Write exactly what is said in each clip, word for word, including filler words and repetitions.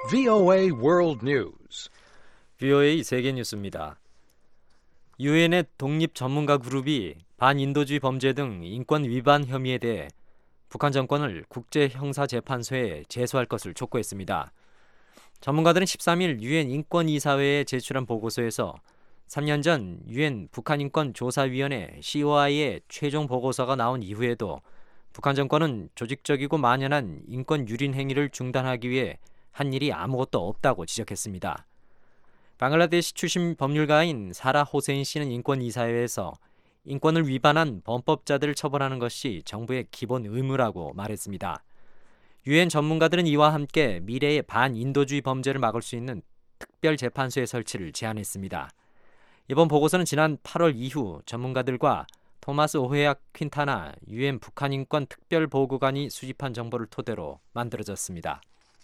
브이오에이 World News. 브이오에이 세계 뉴스입니다. 유엔의 독립 전문가 그룹이 반인도주의 범죄 등 인권 위반 혐의에 대해 북한 정권을 국제형사재판소에 제소할 것을 촉구했습니다. 전문가들은 십삼 일 유엔 인권이사회에 제출한 보고서에서 삼 년 전 유엔 북한인권조사위원회 씨오아이의 최종 보고서가 나온 이후에도 북한 정권은 조직적이고 만연한 인권 유린 행위를 중단하기 위해 한 일이 아무것도 없다고 지적했습니다. 방글라데시 출신 법률가인 사라 호세인 씨는 인권이사회에서 인권을 위반한 범법자들을 처벌하는 것이 정부의 기본 의무라고 말했습니다. 유엔 전문가들은 이와 함께 미래의 반인도주의 범죄를 막을 수 있는 특별재판소의 설치를 제안했습니다. 이번 보고서는 지난 팔월 이후 전문가들과 토마스 오헤약 퀸타나 유엔 북한인권 특별보고관이 수집한 정보를 토대로 만들어졌습니다.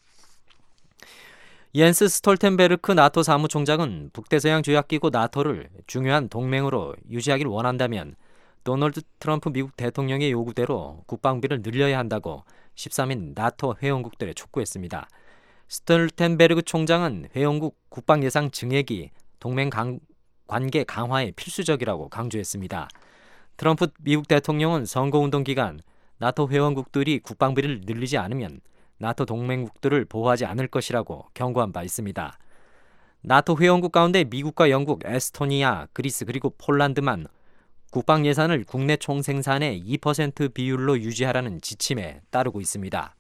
옌스 스톨텐베르크 나토 사무총장은 북대서양 조약기구 나토를 중요한 동맹으로 유지하길 원한다면 도널드 트럼프 미국 대통령의 요구대로 국방비를 늘려야 한다고 십삼 일 나토 회원국들에 촉구했습니다. 스톨텐베르크 총장은 회원국 국방 예산 증액이 동맹 강, 관계 강화에 필수적이라고 강조했습니다. 트럼프 미국 대통령은 선거운동 기간 나토 회원국들이 국방비를 늘리지 않으면 나토 동맹국들을 보호하지 않을 것이라고 경고한 바 있습니다. 나토 회원국 가운데 미국과 영국, 에스토니아, 그리스 그리고 폴란드만 국방 예산을 국내 총생산의 이 퍼센트 비율로 유지하라는 지침에 따르고 있습니다.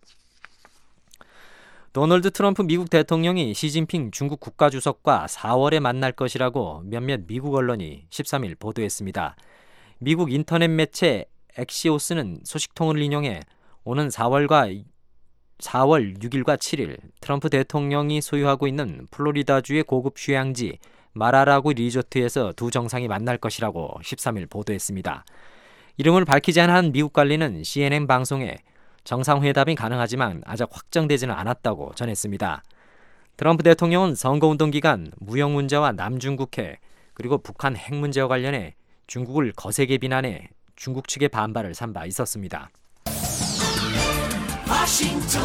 도널드 트럼프 미국 대통령이 시진핑 중국 국가주석과 사월에 만날 것이라고 몇몇 미국 언론이 십삼 일 보도했습니다. 미국 인터넷 매체 엑시오스는 소식통을 인용해 오는 사월과 사월 육 일과 칠 일 트럼프 대통령이 소유하고 있는 플로리다주의 고급 휴양지 마라라구 리조트에서 두 정상이 만날 것이라고 십삼 일 보도했습니다. 이름을 밝히지 않은 한 미국 관리는 씨엔엔 방송에 정상회담이 가능하지만 아직 확정되지는 않았다고 전했습니다. 트럼프 대통령은 선거운동 기간 무역 문제와 남중국해 그리고 북한 핵 문제와 관련해 중국을 거세게 비난해 중국 측의 반발을 산 바 있었습니다. 워싱턴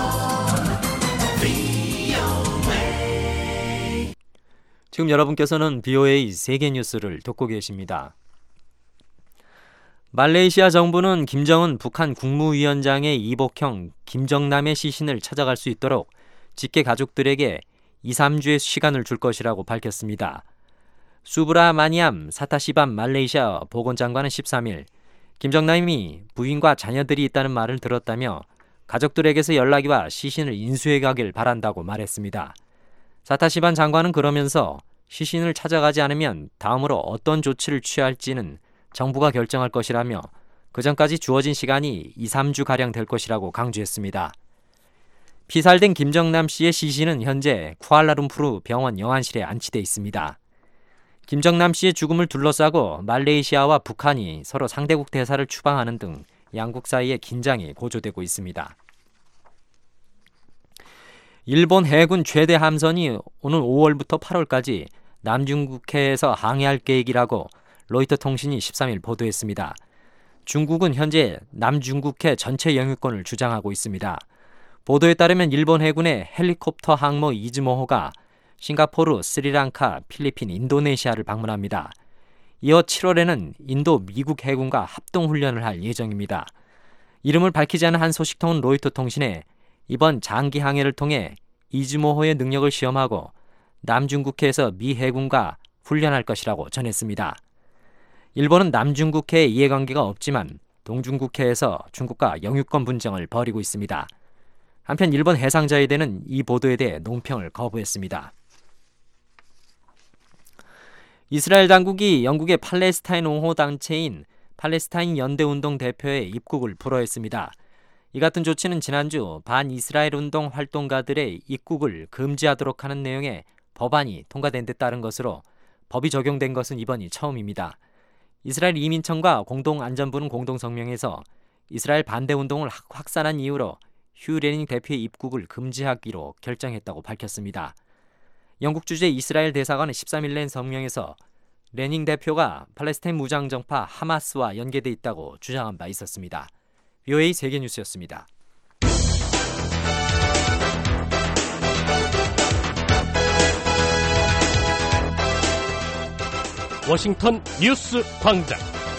브이오에이 지금 여러분께서는 브이오에이 세계 뉴스를 듣고 계십니다. 말레이시아 정부는 김정은 북한 국무위원장의 이복형 김정남의 시신을 찾아갈 수 있도록 직계 가족들에게 이, 삼 주의 시간을 줄 것이라고 밝혔습니다. 수브라마니암 사타시반 말레이시아 보건장관은 십삼 일 김정남이 부인과 자녀들이 있다는 말을 들었다며 가족들에게서 연락이 와 시신을 인수해 가길 바란다고 말했습니다. 사타시반 장관은 그러면서 시신을 찾아가지 않으면 다음으로 어떤 조치를 취할지는 정부가 결정할 것이라며 그전까지 주어진 시간이 이, 삼 주가량 될 것이라고 강조했습니다. 피살된 김정남 씨의 시신은 현재 쿠알라룸푸르 병원 영안실에 안치돼 있습니다. 김정남 씨의 죽음을 둘러싸고 말레이시아와 북한이 서로 상대국 대사를 추방하는 등 양국 사이에 긴장이 고조되고 있습니다. 일본 해군 최대 함선이 오는 오월부터 팔월까지 남중국해에서 항해할 계획이라고 로이터 통신이 십삼 일 보도했습니다. 중국은 현재 남중국해 전체 영유권을 주장하고 있습니다. 보도에 따르면 일본 해군의 헬리콥터 항모 이즈모호가 싱가포르, 스리랑카, 필리핀, 인도네시아를 방문합니다. 이어 칠월에는 인도 미국 해군과 합동훈련을 할 예정입니다. 이름을 밝히지 않은 한 소식통은 로이터 통신에 이번 장기 항해를 통해 이즈모호의 능력을 시험하고 남중국해에서 미 해군과 훈련할 것이라고 전했습니다. 일본은 남중국해에 이해관계가 없지만 동중국해에서 중국과 영유권 분쟁을 벌이고 있습니다. 한편 일본 해상자위대는 이 보도에 대해 논평을 거부했습니다. 이스라엘 당국이 영국의 팔레스타인 옹호 단체인 팔레스타인 연대운동 대표의 입국을 불허했습니다. 이 같은 조치는 지난주 반이스라엘 운동 활동가들의 입국을 금지하도록 하는 내용의 법안이 통과된 데 따른 것으로 법이 적용된 것은 이번이 처음입니다. 이스라엘 이민청과 공동안전부는 공동성명에서 이스라엘 반대운동을 확산한 이유로 휴 레닝 대표의 입국을 금지하기로 결정했다고 밝혔습니다. 영국 주재 이스라엘 대사관은 십삼 일 낸 성명에서 레닝 대표가 팔레스타인 무장정파 하마스와 연계돼 있다고 주장한 바 있었습니다. 브이오에이 세계뉴스였습니다. 워싱턴 뉴스 광장.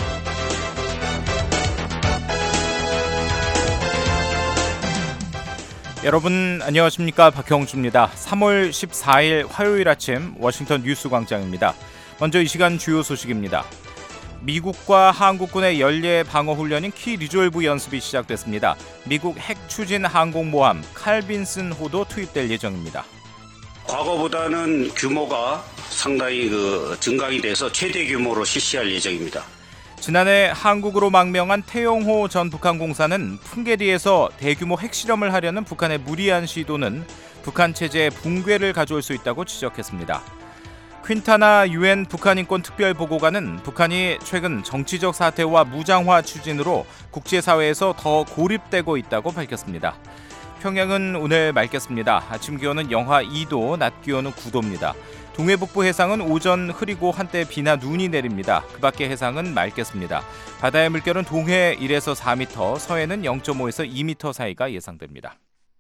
여러분 안녕하십니까? 박형주입니다. 삼월 십사일 화요일 아침 워싱턴 뉴스 광장입니다. 먼저 이 시간 주요 소식입니다. 미국과 한국군의 연례 방어 훈련인 키 리졸브 연습이 시작됐습니다. 미국 핵 추진 항공모함 칼빈슨호도 투입될 예정입니다. 과거보다는 규모가 상당히 그 증강이 돼서 최대 규모로 실시할 예정입니다. 지난해 한국으로 망명한 태용호 전 북한 공사는 풍계리에서 대규모 핵실험을 하려는 북한의 무리한 시도는 북한 체제의 붕괴를 가져올 수 있다고 지적했습니다. 퀸타나 유엔 북한인권특별보고관은 북한이 최근 정치적 사태와 무장화 추진으로 국제사회에서 더 고립되고 있다고 밝혔습니다. 평양은 오늘 맑겠습니다. 아침 기온은 영하 이도, 낮 기온은 구도입니다. 동해북부 해상은 오전 흐리고 한때 비나 눈이 내립니다. 그 밖의 해상은 맑겠습니다. 바다의 물결은 동해 일에서 사 미터, 서해는 영 점 오에서 이 미터 사이가 예상됩니다.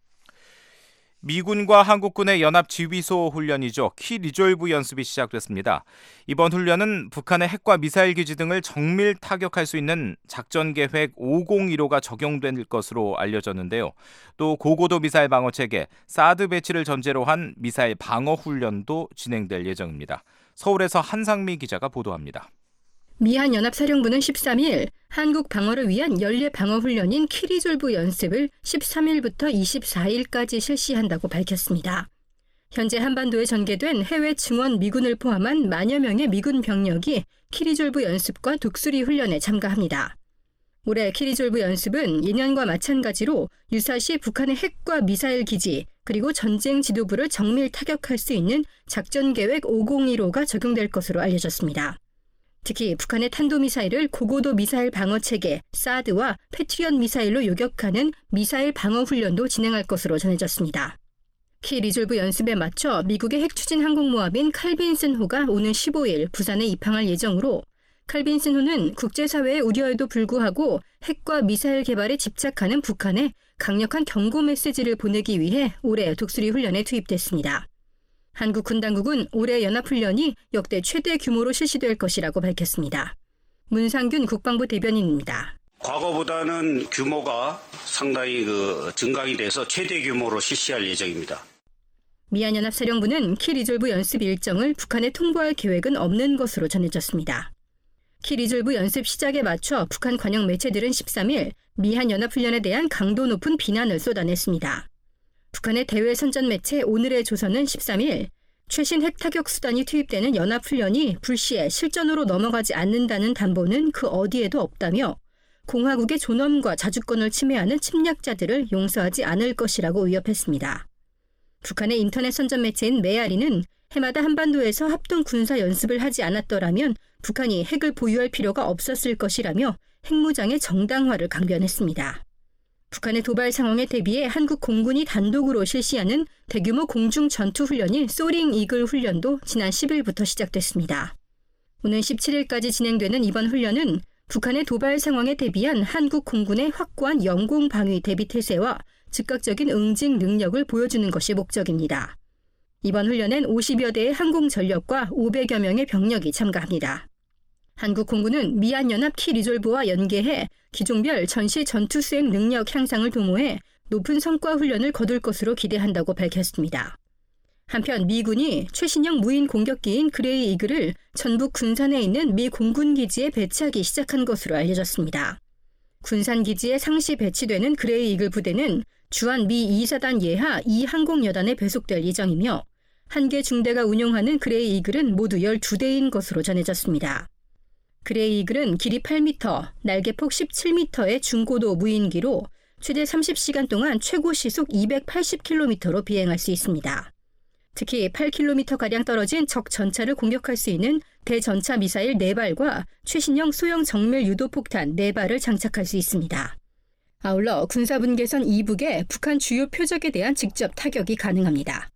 미군과 한국군의 연합지휘소 훈련이죠. 키 리졸브 연습이 시작됐습니다. 이번 훈련은 북한의 핵과 미사일 기지 등을 정밀 타격할 수 있는 작전계획 오공일오가 적용될 것으로 알려졌는데요. 또 고고도 미사일 방어체계 사드 배치를 전제로 한 미사일 방어 훈련도 진행될 예정입니다. 서울에서 한상미 기자가 보도합니다. 미 한연합사령부는 십삼일 한국 방어를 위한 연례 방어훈련인 키 리졸브 연습을 십삼일부터 이십사일까지 실시한다고 밝혔습니다. 현재 한반도에 전개된 해외 증원 미군을 포함한 만여 명의 미군 병력이 키 리졸브 연습과 독수리 훈련에 참가합니다. 올해 키 리졸브 연습은 예년과 마찬가지로 유사시 북한의 핵과 미사일 기지 그리고 전쟁 지도부를 정밀 타격할 수 있는 작전계획 오공일오가 적용될 것으로 알려졌습니다. 특히 북한의 탄도미사일을 고고도 미사일 방어체계 사드와 패트리엇 미사일로 요격하는 미사일 방어훈련도 진행할 것으로 전해졌습니다. 키 리졸브 연습에 맞춰 미국의 핵추진 항공모함인 칼빈슨호가 오는 십오일 부산에 입항할 예정으로 칼빈슨호는 국제사회의 우려에도 불구하고 핵과 미사일 개발에 집착하는 북한에 강력한 경고 메시지를 보내기 위해 올해 독수리 훈련에 투입됐습니다. 한국 군 당국은 올해 연합훈련이 역대 최대 규모로 실시될 것이라고 밝혔습니다. 문상균 국방부 대변인입니다. 과거보다는 규모가 상당히 그 증강이 돼서 최대 규모로 실시할 예정입니다. 미한연합사령부는 키 리졸브 연습 일정을 북한에 통보할 계획은 없는 것으로 전해졌습니다. 키 리졸브 연습 시작에 맞춰 북한 관영 매체들은 십삼일 미한연합훈련에 대한 강도 높은 비난을 쏟아냈습니다. 북한의 대외 선전 매체 오늘의 조선은 십삼일 최신 핵타격 수단이 투입되는 연합훈련이 불시에 실전으로 넘어가지 않는다는 담보는 그 어디에도 없다며 공화국의 존엄과 자주권을 침해하는 침략자들을 용서하지 않을 것이라고 위협했습니다. 북한의 인터넷 선전 매체인 메아리는 해마다 한반도에서 합동 군사 연습을 하지 않았더라면 북한이 핵을 보유할 필요가 없었을 것이라며 핵무장의 정당화를 강변했습니다. 북한의 도발 상황에 대비해 한국 공군이 단독으로 실시하는 대규모 공중 전투 훈련인 소링 이글 훈련도 지난 십일부터 시작됐습니다. 오는 십칠일까지 진행되는 이번 훈련은 북한의 도발 상황에 대비한 한국 공군의 확고한 영공 방위 대비 태세와 즉각적인 응징 능력을 보여주는 것이 목적입니다. 이번 훈련엔 오십여 대의 항공 전력과 오백여 명의 병력이 참가합니다. 한국 공군은 미한연합 키 리졸브와 연계해 기종별 전시 전투 수행 능력 향상을 도모해 높은 성과 훈련을 거둘 것으로 기대한다고 밝혔습니다. 한편 미군이 최신형 무인 공격기인 그레이 이글을 전북 군산에 있는 미 공군 기지에 배치하기 시작한 것으로 알려졌습니다. 군산 기지에 상시 배치되는 그레이 이글 부대는 주한 미 이 사단 예하 이 항공여단에 배속될 예정이며 한 개 중대가 운용하는 그레이 이글은 모두 열두 대인 것으로 전해졌습니다. 그레이 이글은 길이 팔 미터, 날개폭 십칠 미터의 중고도 무인기로 최대 삼십 시간 동안 최고 시속 이백팔십 킬로미터로 비행할 수 있습니다. 특히 팔 킬로미터가량 떨어진 적 전차를 공격할 수 있는 대전차 미사일 네 발과 최신형 소형 정밀 유도폭탄 네 발을 장착할 수 있습니다. 아울러 군사분계선 이북에 북한 주요 표적에 대한 직접 타격이 가능합니다.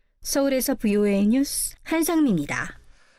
서울에서 브이오에이 뉴스 한상미입니다.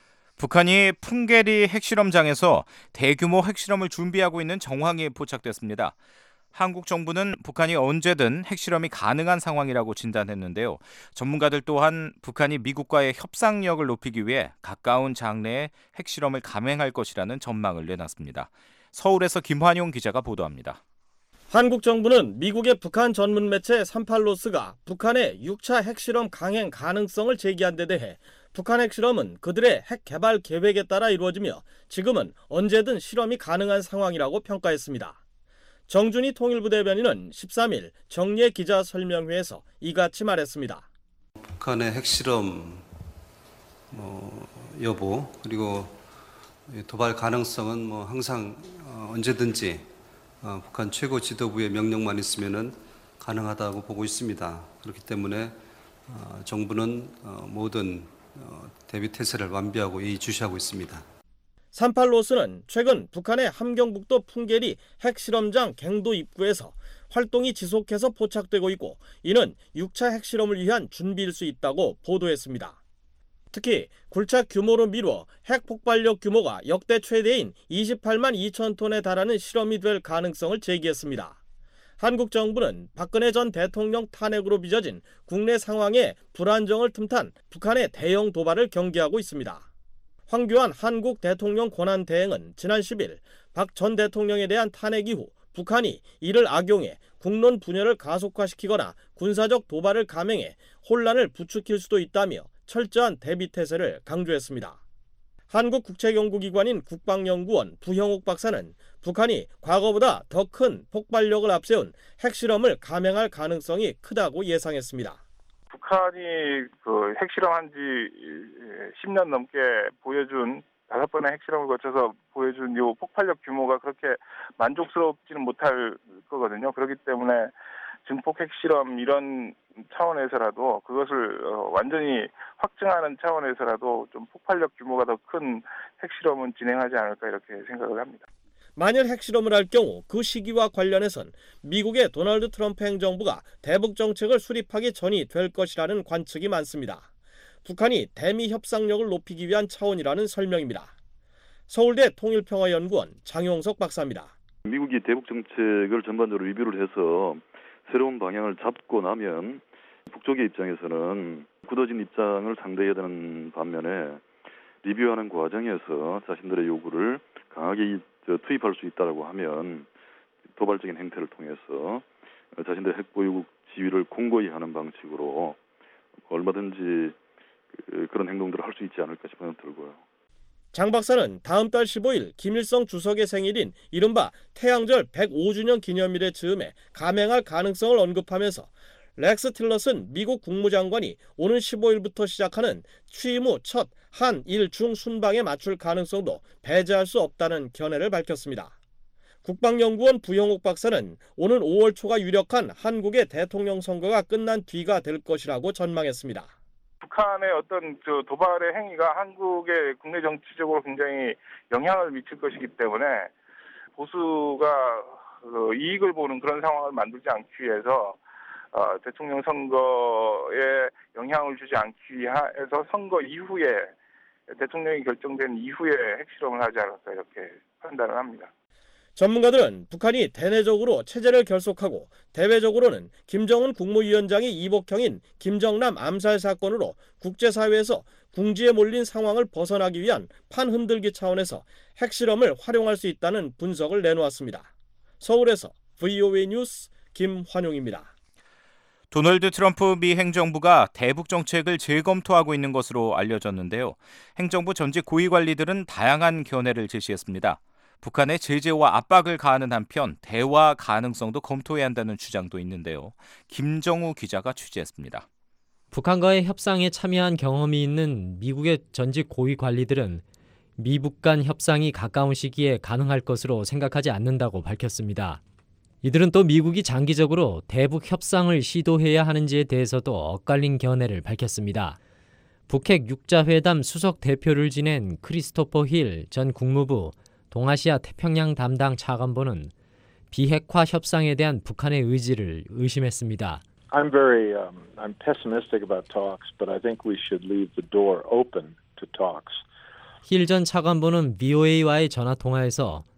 북한이 풍계리 핵실험장에서 대규모 핵실험을 준비하고 있는 정황이 포착됐습니다. 한국 정부는 북한이 언제든 핵실험이 가능한 상황이라고 진단했는데요. 전문가들 또한 북한이 미국과의 협상력을 높이기 위해 가까운 장래에 핵실험을 감행할 것이라는 전망을 내놨습니다. 서울에서 김환용 기자가 보도합니다. 한국 정부는 미국의 북한 전문 매체 삼팔로스가 북한의 육 차 핵실험 강행 가능성을 제기한 데 대해 북한 핵실험은 그들의 핵 개발 계획에 따라 이루어지며 지금은 언제든 실험이 가능한 상황이라고 평가했습니다. 정준희 통일부 대변인은 십삼 일 정례 기자설명회에서 이같이 말했습니다. 북한의 핵실험 뭐, 여부 그리고 도발 가능성은 뭐 항상 어, 언제든지 어, 북한 최고 지도부의 명령만 있으면은 가능하다고 보고 있습니다. 그렇기 때문에 어, 정부는 어, 모든 어, 대비 태세를 완비하고 예의주시하고 있습니다. 삼팔로스는 최근 북한의 함경북도 풍계리 핵실험장 갱도 입구에서 활동이 지속해서 포착되고 있고 이는 육 차 핵실험을 위한 준비일 수 있다고 보도했습니다. 특히 굴착 규모로 미루어 핵 폭발력 규모가 역대 최대인 이십팔만 이천 톤에 달하는 실험이 될 가능성을 제기했습니다. 한국 정부는 박근혜 전 대통령 탄핵으로 빚어진 국내 상황에 불안정을 틈탄 북한의 대형 도발을 경계하고 있습니다. 황교안 한국 대통령 권한대행은 지난 십 일 박 전 대통령에 대한 탄핵 이후 북한이 이를 악용해 국론 분열을 가속화시키거나 군사적 도발을 감행해 혼란을 부추길 수도 있다며 철저한 대비 태세를 강조했습니다. 한국국책연구기관인 국방연구원 부형옥 박사는 북한이 과거보다 더 큰 폭발력을 앞세운 핵실험을 감행할 가능성이 크다고 예상했습니다. 북한이 그 핵실험한 지 십 년 넘게 보여준 다섯 번의 핵실험을 거쳐서 보여준 이 폭발력 규모가 그렇게 만족스럽지는 못할 거거든요. 그렇기 때문에 증폭 핵실험 이런 차원에서라도 그것을 완전히 확증하는 차원에서라도 좀 폭발력 규모가 더 큰 핵실험은 진행하지 않을까 이렇게 생각을 합니다. 만일 핵실험을 할 경우 그 시기와 관련해선 미국의 도널드 트럼프 행정부가 대북 정책을 수립하기 전이 될 것이라는 관측이 많습니다. 북한이 대미 협상력을 높이기 위한 차원이라는 설명입니다. 서울대 통일평화연구원 장용석 박사입니다. 미국이 대북 정책을 전반적으로 리뷰를 해서 새로운 방향을 잡고 나면 북쪽의 입장에서는 굳어진 입장을 상대해야 되는 반면에 리뷰하는 과정에서 자신들의 요구를 강하게 투입할 수 있다고 하면 도발적인 행태를 통해서 자신들의 핵보유국 지위를 공고히 하는 방식으로 얼마든지 그런 행동들을 할 수 있지 않을까 싶은 생각이 들고요. 장 박사는 다음 달 십오 일 김일성 주석의 생일인 이른바 태양절 백오 주년 기념일의 즈음에 감행할 가능성을 언급하면서 렉스 틸러슨 미국 국무장관이 오는 십오 일부터 시작하는 취임 후 첫 한일 중 순방에 맞출 가능성도 배제할 수 없다는 견해를 밝혔습니다. 국방연구원 부형옥 박사는 오는 오월 초가 유력한 한국의 대통령 선거가 끝난 뒤가 될 것이라고 전망했습니다. 북한의 어떤 저 도발의 행위가 한국의 국내 정치적으로 굉장히 영향을 미칠 것이기 때문에 보수가 그 이익을 보는 그런 상황을 만들지 않기 위해서 어, 대통령 선거에 영향을 주지 않기 위해서 선거 이후에 대통령이 결정된 이후에 핵실험을 하지 않을까 이렇게 판단을 합니다. 전문가들은 북한이 대내적으로 체제를 결속하고 대외적으로는 김정은 국무위원장이 이복형인 김정남 암살 사건으로 국제사회에서 궁지에 몰린 상황을 벗어나기 위한 판흔들기 차원에서 핵실험을 활용할 수 있다는 분석을 내놓았습니다. 서울에서 브이오에이 뉴스 김환용입니다. 도널드 트럼프 미 행정부가 대북 정책을 재검토하고 있는 것으로 알려졌는데요. 행정부 전직 고위 관리들은 다양한 견해를 제시했습니다. 북한의 제재와 압박을 가하는 한편 대화 가능성도 검토해야 한다는 주장도 있는데요. 김정우 기자가 취재했습니다. 북한과의 협상에 참여한 경험이 있는 미국의 전직 고위 관리들은 미북 간 협상이 가까운 시기에 가능할 것으로 생각하지 않는다고 밝혔습니다. 이들은 또 미국이 장기적으로 대북 협상을 시도해야 하는지에 대해서도 엇갈린 견해를 밝혔습니다. 북핵 육 자 회담 수석 대표를 지낸 크리스토퍼 힐 전 국무부 동아시아 태평양 담당 차관보는 비핵화 협상에 대한 북한의 의지를 의심했습니다. I'm very um, I'm pessimistic about talks, but I think we should leave the door open to talks. 힐 전 차관보는 브이오에이와의 전화 통화에서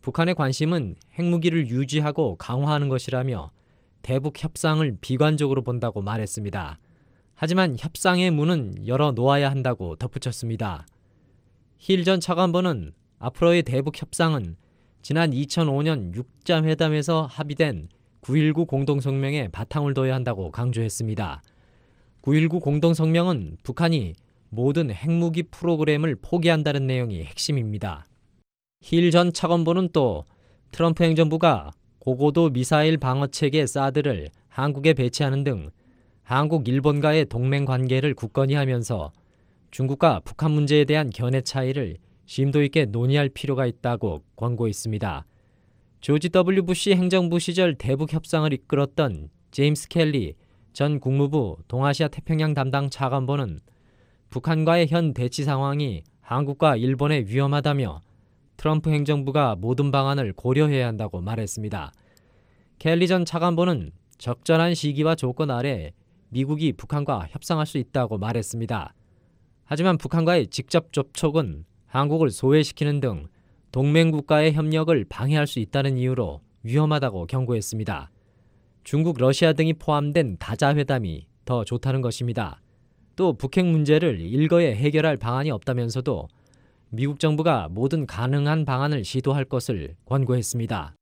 북한의 관심은 핵무기를 유지하고 강화하는 것이라며 대북 협상을 비관적으로 본다고 말했습니다. 하지만 협상의 문은 열어 놓아야 한다고 덧붙였습니다. 힐 전 차관보는 앞으로의 대북 협상은 지난 이천오 년 육자 회담에서 합의된 구일구 공동성명에 바탕을 둬야 한다고 강조했습니다. 구일구 공동성명은 북한이 모든 핵무기 프로그램을 포기한다는 내용이 핵심입니다. 힐 전 차관보는 또 트럼프 행정부가 고고도 미사일 방어체계 사드를 한국에 배치하는 등 한국, 일본과의 동맹 관계를 굳건히 하면서 중국과 북한 문제에 대한 견해 차이를 심도 있게 논의할 필요가 있다고 권고했습니다. 조지 더블유 부시 행정부 시절 대북 협상을 이끌었던 제임스 켈리 전 국무부 동아시아 태평양 담당 차관보는 북한과의 현 대치 상황이 한국과 일본에 위험하다며 트럼프 행정부가 모든 방안을 고려해야 한다고 말했습니다. 켈리 전 차관보는 적절한 시기와 조건 아래 미국이 북한과 협상할 수 있다고 말했습니다. 하지만 북한과의 직접 접촉은 한국을 소외시키는 등 동맹국가의 협력을 방해할 수 있다는 이유로 위험하다고 경고했습니다. 중국, 러시아 등이 포함된 다자회담이 더 좋다는 것입니다. 또 북핵 문제를 일거에 해결할 방안이 없다면서도 미국 정부가 모든 가능한 방안을 시도할 것을 권고했습니다.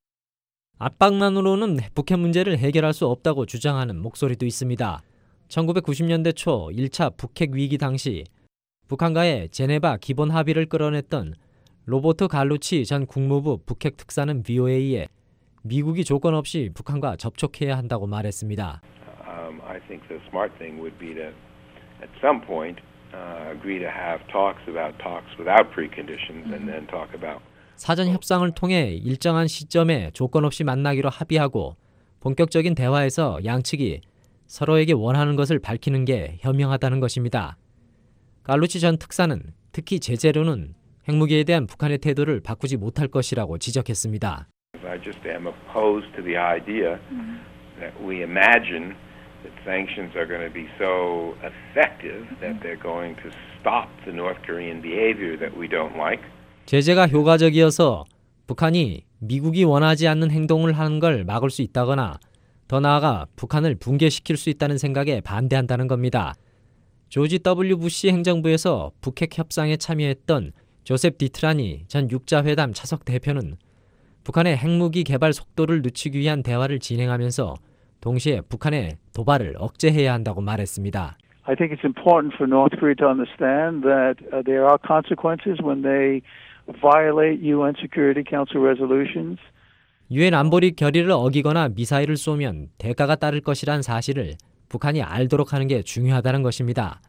압박만으로는 북핵 문제를 해결할 수 없다고 주장하는 목소리도 있습니다. 천구백구십 년대 초 일 차 북핵 위기 당시 북한과의 제네바 기본 합의를 끌어냈던 로버트 갈루치 전 국무부 북핵 특사는 브이오에이에 미국이 조건 없이 북한과 접촉해야 한다고 말했습니다. Um, I think the smart thing would be to, at some point, uh, agree to have talks about talks without preconditions, and then talk about. 사전 협상을 통해 일정한 시점에 조건 없이 만나기로 합의하고 본격적인 대화에서 양측이 서로에게 원하는 것을 밝히는 게 현명하다는 것입니다. 갈루치 전 특사는 특히 제재로는 핵무기에 대한 북한의 태도를 바꾸지 못할 것이라고 지적했습니다. I just am opposed to the idea that we imagine that sanctions are going to be so effective that they're going to stop the North Korean behavior that we don't like. 제재가 효과적이어서 북한이 미국이 원하지 않는 행동을 하는 걸 막을 수 있다거나 더 나아가 북한을 붕괴시킬 수 있다는 생각에 반대한다는 겁니다. 조지 더블유 부시 행정부에서 북핵 협상에 참여했던 조셉 디트라니 전 육자 회담 차석 대표는 북한의 핵무기 개발 속도를 늦추기 위한 대화를 진행하면서 동시에 북한의 도발을 억제해야 한다고 말했습니다. I think it's important for North Korea to understand that uh, there are consequences when they violate 유엔 Security Council resolutions. 유엔 안보리 결의를 어기거나 미사일을 쏘면 대가가 따를 것이란 사실을 북한이 알도록 하는 게 중요하다는 것입니다.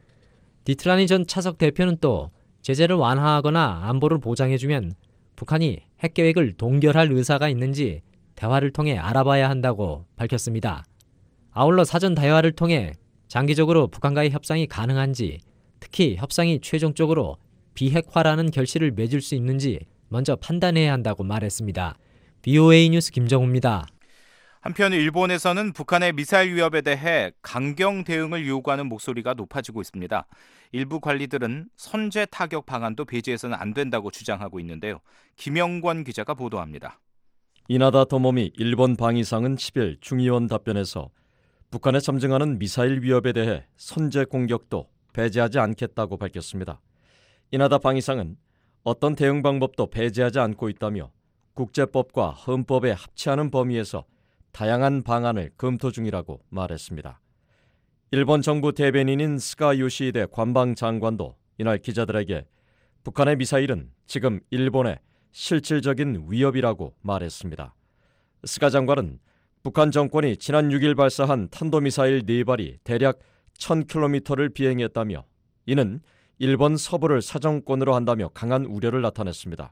디트라니 전 차석 대표는 또 제재를 완화하거나 안보를 보장해주면 북한이 핵계획을 동결할 의사가 있는지 대화를 통해 알아봐야 한다고 밝혔습니다. 아울러 사전 대화를 통해 장기적으로 북한과의 협상이 가능한지, 특히 협상이 최종적으로 비핵화라는 결실을 맺을 수 있는지 먼저 판단해야 한다고 말했습니다. 브이오에이 뉴스 김정우입니다. 한편 일본에서는 북한의 미사일 위협에 대해 강경 대응을 요구하는 목소리가 높아지고 있습니다. 일부 관리들은 선제 타격 방안도 배제해서는 안 된다고 주장하고 있는데요. 김영권 기자가 보도합니다. 이나다 토모미 일본 방위상은 십일 중의원 답변에서 북한에 점증하는 미사일 위협에 대해 선제 공격도 배제하지 않겠다고 밝혔습니다. 이나다 방위상은 어떤 대응 방법도 배제하지 않고 있다며 국제법과 헌법에 합치하는 범위에서 다양한 방안을 검토 중이라고 말했습니다. 일본 정부 대변인인 스가 요시히데 관방장관도 이날 기자들에게 북한의 미사일은 지금 일본의 실질적인 위협이라고 말했습니다. 스가 장관은 북한 정권이 지난 육 일 발사한 탄도미사일 네 발이 대략 천 킬로미터를 비행했다며 이는 일본 서부를 사정권으로 한다며 강한 우려를 나타냈습니다.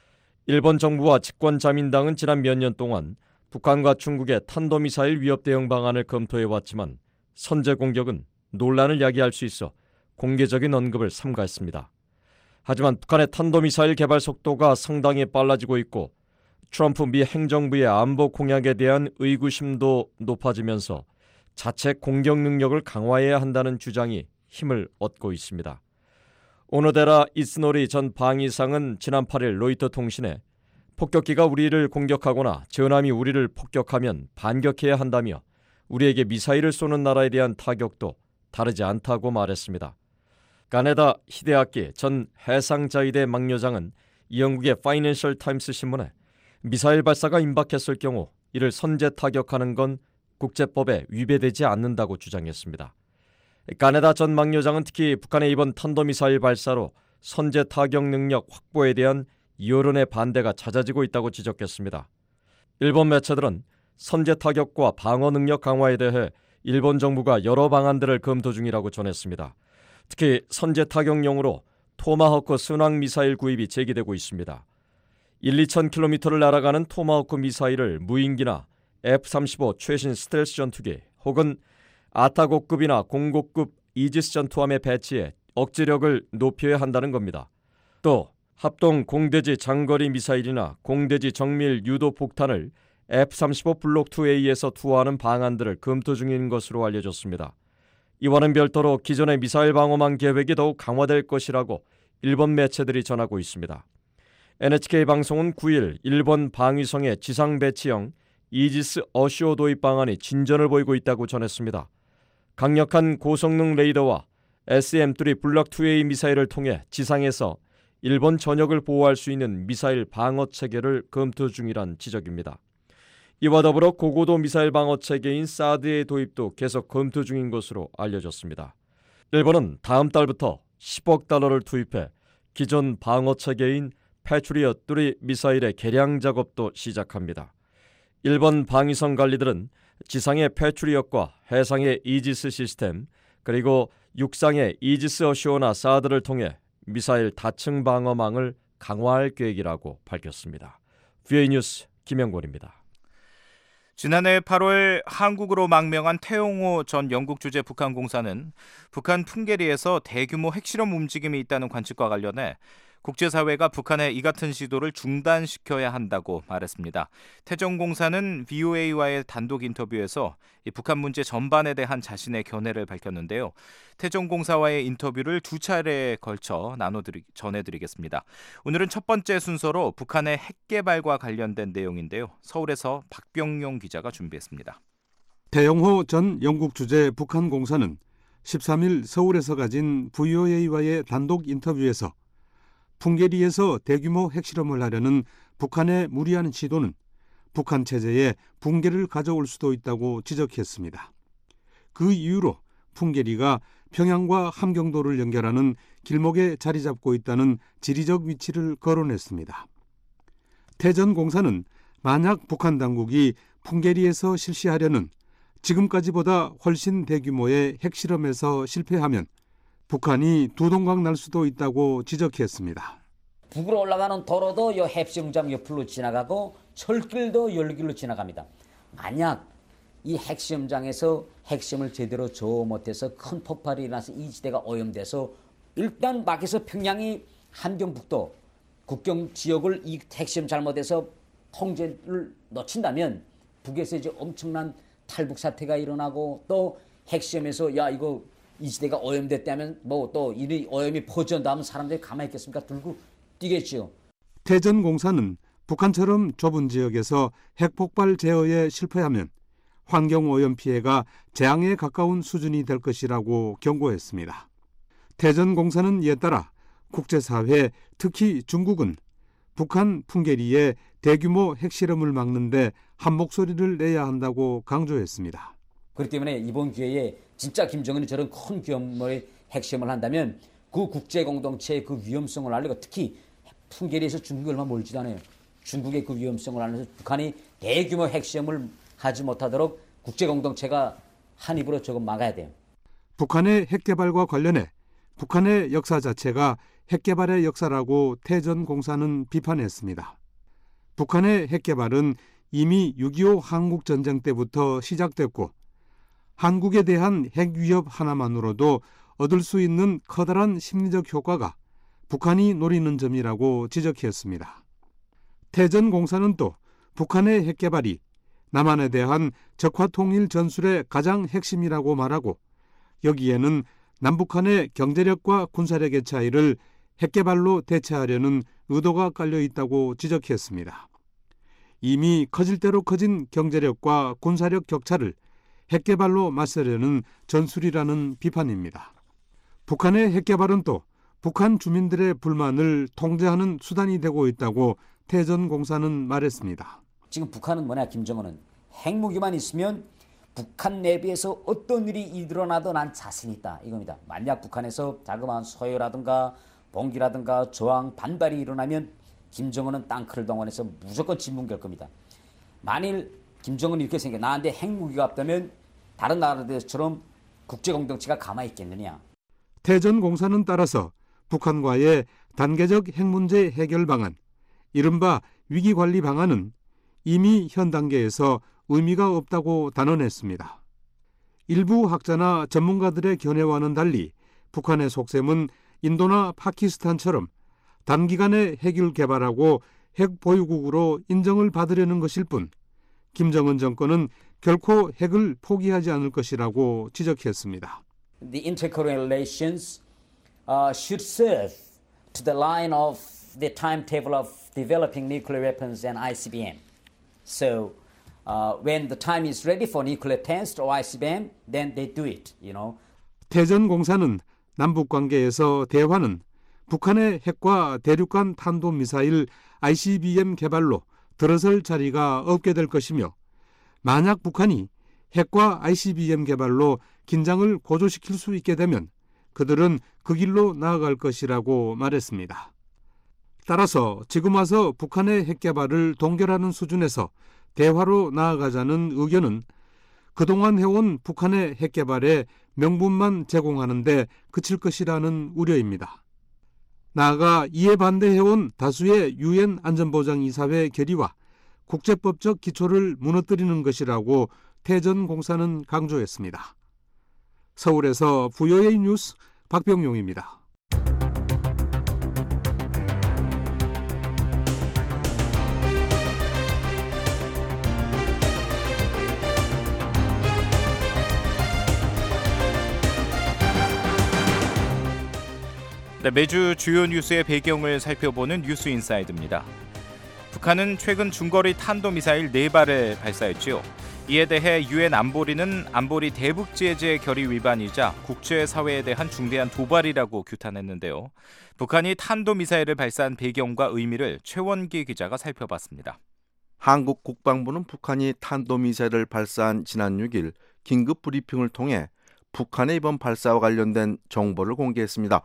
일본 정부와 집권자민당은 지난 몇 년 동안 북한과 중국의 탄도미사일 위협 대응 방안을 검토해왔지만 선제 공격은 논란을 야기할 수 있어 공개적인 언급을 삼가했습니다. 하지만 북한의 탄도미사일 개발 속도가 상당히 빨라지고 있고 트럼프 미 행정부의 안보 공약에 대한 의구심도 높아지면서 자체 공격 능력을 강화해야 한다는 주장이 힘을 얻고 있습니다. 오노데라 이스노리 전 방위상은 지난 팔 일 로이터 통신에 폭격기가 우리를 공격하거나 전함이 우리를 폭격하면 반격해야 한다며 우리에게 미사일을 쏘는 나라에 대한 타격도 다르지 않다고 말했습니다. 가네다 히데아키 전 해상자위대 막료장은 이 영국의 파이낸셜 타임스 신문에 미사일 발사가 임박했을 경우 이를 선제 타격하는 건 국제법에 위배되지 않는다고 주장했습니다. 가네다 전 막료장은 특히 북한의 이번 탄도미사일 발사로 선제 타격 능력 확보에 대한 여론의 반대가 잦아지고 있다고 지적했습니다. 일본 매체들은 선제 타격과 방어 능력 강화에 대해 일본 정부가 여러 방안들을 검토 중이라고 전했습니다. 특히 선제 타격용으로 토마호크 순항 미사일 구입이 제기되고 있습니다. 일, 이천 킬로미터를 날아가는 토마호크 미사일을 무인기나 에프 삼십오 최신 스텔스 전투기 혹은 아타고급이나 공고급 이지스 전투함에 배치해 억제력을 높여야 한다는 겁니다. 또 합동 공대지 장거리 미사일이나 공대지 정밀 유도 폭탄을 에프 삼십오 블록 투 에이에서 투하하는 방안들을 검토 중인 것으로 알려졌습니다. 이와는 별도로 기존의 미사일 방어망 계획이 더욱 강화될 것이라고 일본 매체들이 전하고 있습니다. 엔에이치케이 방송은 구 일 일본 방위성의 지상 배치형 이지스 어시오 도입 방안이 진전을 보이고 있다고 전했습니다. 강력한 고성능 레이더와 에스엠 쓰리 블록 투 에이 미사일을 통해 지상에서 일본 전역을 보호할 수 있는 미사일 방어 체계를 검토 중이란 지적입니다. 이와 더불어 고고도 미사일 방어 체계인 사드의 도입도 계속 검토 중인 것으로 알려졌습니다. 일본은 다음 달부터 십억 달러를 투입해 기존 방어 체계인 패트리엇 쓰리 미사일의 개량 작업도 시작합니다. 일본 방위성 관리들은 지상의 패트리엇과 해상의 이지스 시스템 그리고 육상의 이지스 어시오나 사드를 통해 미사일 다층 방어망을 강화할 계획이라고 밝혔습니다. 브이오에이 뉴스 김영권입니다. 지난해 팔월 한국으로 망명한 태용호 전 영국 주재 북한 공사는 북한 풍계리에서 대규모 핵실험 움직임이 있다는 관측과 관련해 국제사회가 북한의 이 같은 시도를 중단시켜야 한다고 말했습니다. 태 전 공사는 브이오에이와의 단독 인터뷰에서 이 북한 문제 전반에 대한 자신의 견해를 밝혔는데요. 태 전 공사와의 인터뷰를 두 차례에 걸쳐 나눠드리, 전해드리겠습니다. 오늘은 첫 번째 순서로 북한의 핵 개발과 관련된 내용인데요. 서울에서 박병용 기자가 준비했습니다. 태용호 전 영국 주재 북한 공사는 십삼 일 서울에서 가진 브이오에이와의 단독 인터뷰에서 풍계리에서 대규모 핵실험을 하려는 북한의 무리한 시도는 북한 체제에 붕괴를 가져올 수도 있다고 지적했습니다. 그 이유로 풍계리가 평양과 함경도를 연결하는 길목에 자리 잡고 있다는 지리적 위치를 거론했습니다. 태 전 공사는 만약 북한 당국이 풍계리에서 실시하려는 지금까지보다 훨씬 대규모의 핵실험에서 실패하면 북한이 두동강 날 수도 있다고 지적했습니다. 북으로 올라가는 도로도 요 핵시험장 옆으로 지나가고 철길도 열길로 지나갑니다. 만약 이 핵시험장에서 핵시험을 제대로 저 못해서 큰 폭발이 일어나서 이 지대가 오염돼서 일단 막에서 평양이 함경북도 국경 지역을 이 핵시험 잘못해서 통제를 놓친다면 북에서 이제 엄청난 탈북 사태가 일어나고 또 핵시험에서 야 이거 이 지대가 오염됐다면 뭐 또 이 오염이 퍼져나오면 사람들이 가만히 있겠습니까? 들고 뛰겠죠. 태 전 공사는 북한처럼 좁은 지역에서 핵폭발 제어에 실패하면 환경오염 피해가 재앙에 가까운 수준이 될 것이라고 경고했습니다. 태 전 공사는 이에 따라 국제사회, 특히 중국은 북한 풍계리의 대규모 핵실험을 막는 데 한 목소리를 내야 한다고 강조했습니다. 그렇기 때문에 이번 기회에 진짜 김정은이 저런 큰 규모의 핵시험을 한다면 그 국제공동체의 그 위험성을 알리고 특히 풍계리에서 중국이 얼마 멀지도 않아요. 중국의 그 위험성을 알면서 북한이 대규모 핵시험을 하지 못하도록 국제공동체가 한 입으로 조금 막아야 돼요. 북한의 핵개발과 관련해 북한의 역사 자체가 핵개발의 역사라고 태 전 공사는 비판했습니다. 북한의 핵개발은 이미 육이오 한국전쟁 때부터 시작됐고 한국에 대한 핵위협 하나만으로도 얻을 수 있는 커다란 심리적 효과가 북한이 노리는 점이라고 지적했습니다. 태 전 공사는 또 북한의 핵개발이 남한에 대한 적화통일 전술의 가장 핵심이라고 말하고 여기에는 남북한의 경제력과 군사력의 차이를 핵개발로 대체하려는 의도가 깔려 있다고 지적했습니다. 이미 커질 대로 커진 경제력과 군사력 격차를 핵개발로 맞서려는 전술이라는 비판입니다. 북한의 핵개발은 또 북한 주민들의 불만을 통제하는 수단이 되고 있다고 태전공사는 말했습니다. 지금 북한은 뭐냐, 김정은은 핵무기만 있으면 북한 내부에서 어떤 일이 일어나도 난 자신 있다 이겁니다. 만약 북한에서 자그마한 소요라든가 봉기라든가 저항 반발이 일어나면 김정은은 땅크를 동원해서 무조건 진문될 겁니다. 만일 김정은이 이렇게 생겨 나한테 핵무기가 없다면 다른 나라들처럼 국제공동체가 가만히 있겠느냐. 태전공사는 따라서 북한과의 단계적 핵 문제 해결 방안, 이른바 위기관리 방안은 이미 현 단계에서 의미가 없다고 단언했습니다. 일부 학자나 전문가들의 견해와는 달리 북한의 속셈은 인도나 파키스탄처럼 단기간에 핵을 개발하고 핵 보유국으로 인정을 받으려는 것일 뿐 김정은 정권은 결코 핵을 포기하지 않을 것이라고 지적했습니다. The intercolonial relations uh, should serve to the line of the timetable of developing nuclear weapons and I C B M. So uh, when the time is ready for nuclear test or I C B M, then they do it. You know. 태전공사는 남북 관계에서 대화는 북한의 핵과 대륙간 탄도미사일 I C B M 개발로 들어설 자리가 없게 될 것이며 만약 북한이 핵과 I C B M 개발로 긴장을 고조시킬 수 있게 되면 그들은 그 길로 나아갈 것이라고 말했습니다. 따라서 지금 와서 북한의 핵 개발을 동결하는 수준에서 대화로 나아가자는 의견은 그동안 해온 북한의 핵 개발에 명분만 제공하는 데 그칠 것이라는 우려입니다. 나아가 이에 반대해온 다수의 유엔 안전보장이사회 결의와 국제법적 기초를 무너뜨리는 것이라고 태전공사는 강조했습니다. 서울에서 브이오에이 뉴스 박병용입니다. 네, 매주 주요 뉴스의 배경을 살펴보는 뉴스 인사이드입니다. 북한은 최근 중거리 탄도미사일 네 발을 발사했지요. 이에 대해 유엔 안보리는 안보리 대북제재 결의 위반이자 국제사회에 대한 중대한 도발이라고 규탄했는데요. 북한이 탄도미사일을 발사한 배경과 의미를 최원기 기자가 살펴봤습니다. 한국 국방부는 북한이 탄도미사일을 발사한 지난 육 일 긴급 브리핑을 통해 북한의 이번 발사와 관련된 정보를 공개했습니다.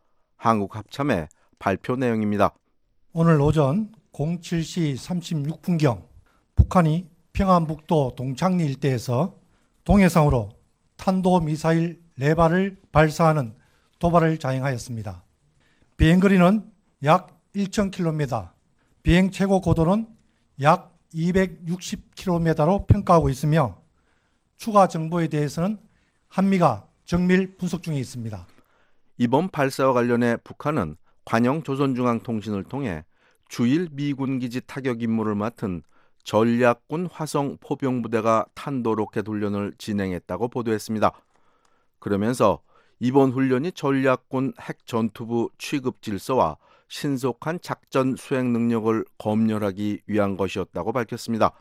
한국 합참의 발표 내용입니다. 오늘 오전 공칠 시 삼십육 분경 북한이 평안북도 동창리 일대에서 동해상으로 탄도미사일 네 발을 발사하는 도발을 자행하였습니다. 비행거리는 약 천 킬로미터, 비행 최고 고도는 약 이백육십 킬로미터로 평가하고 있으며 추가 정보에 대해서는 한미가 정밀 분석 중에 있습니다. 이번 발사와 관련해 북한은 관영 조선중앙통신을 통해 주일 미군 기지 타격 임무를 맡은 전략군 화성 포병부대가 탄도 로켓 훈련을 진행했다고 보도했습니다. 그러면서 이번 훈련이 전략군 핵전투부 취급 질서와 신속한 작전 수행 능력을 검열하기 위한 것이었다고 밝혔습니다.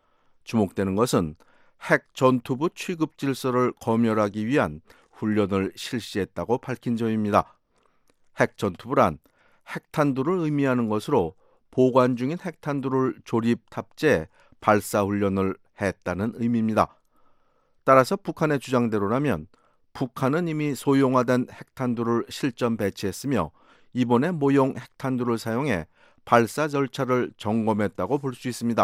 주목되는 것은 핵전투부 취급 질서를 검열하기 위한 훈련을 실시했다고 밝힌 점입니다. 핵전투부란 핵탄두를 의미하는 것으로 보관 중인 핵탄두를 조립 탑재 발사 훈련을 했다는 의미입니다. 따라서 북한의 주장대로라면 북한은 이미 소형화된 핵탄두를 실전 배치했으며 이번에 모형 핵탄두를 사용해 발사 절차를 점검했다고 볼 수 있습니다.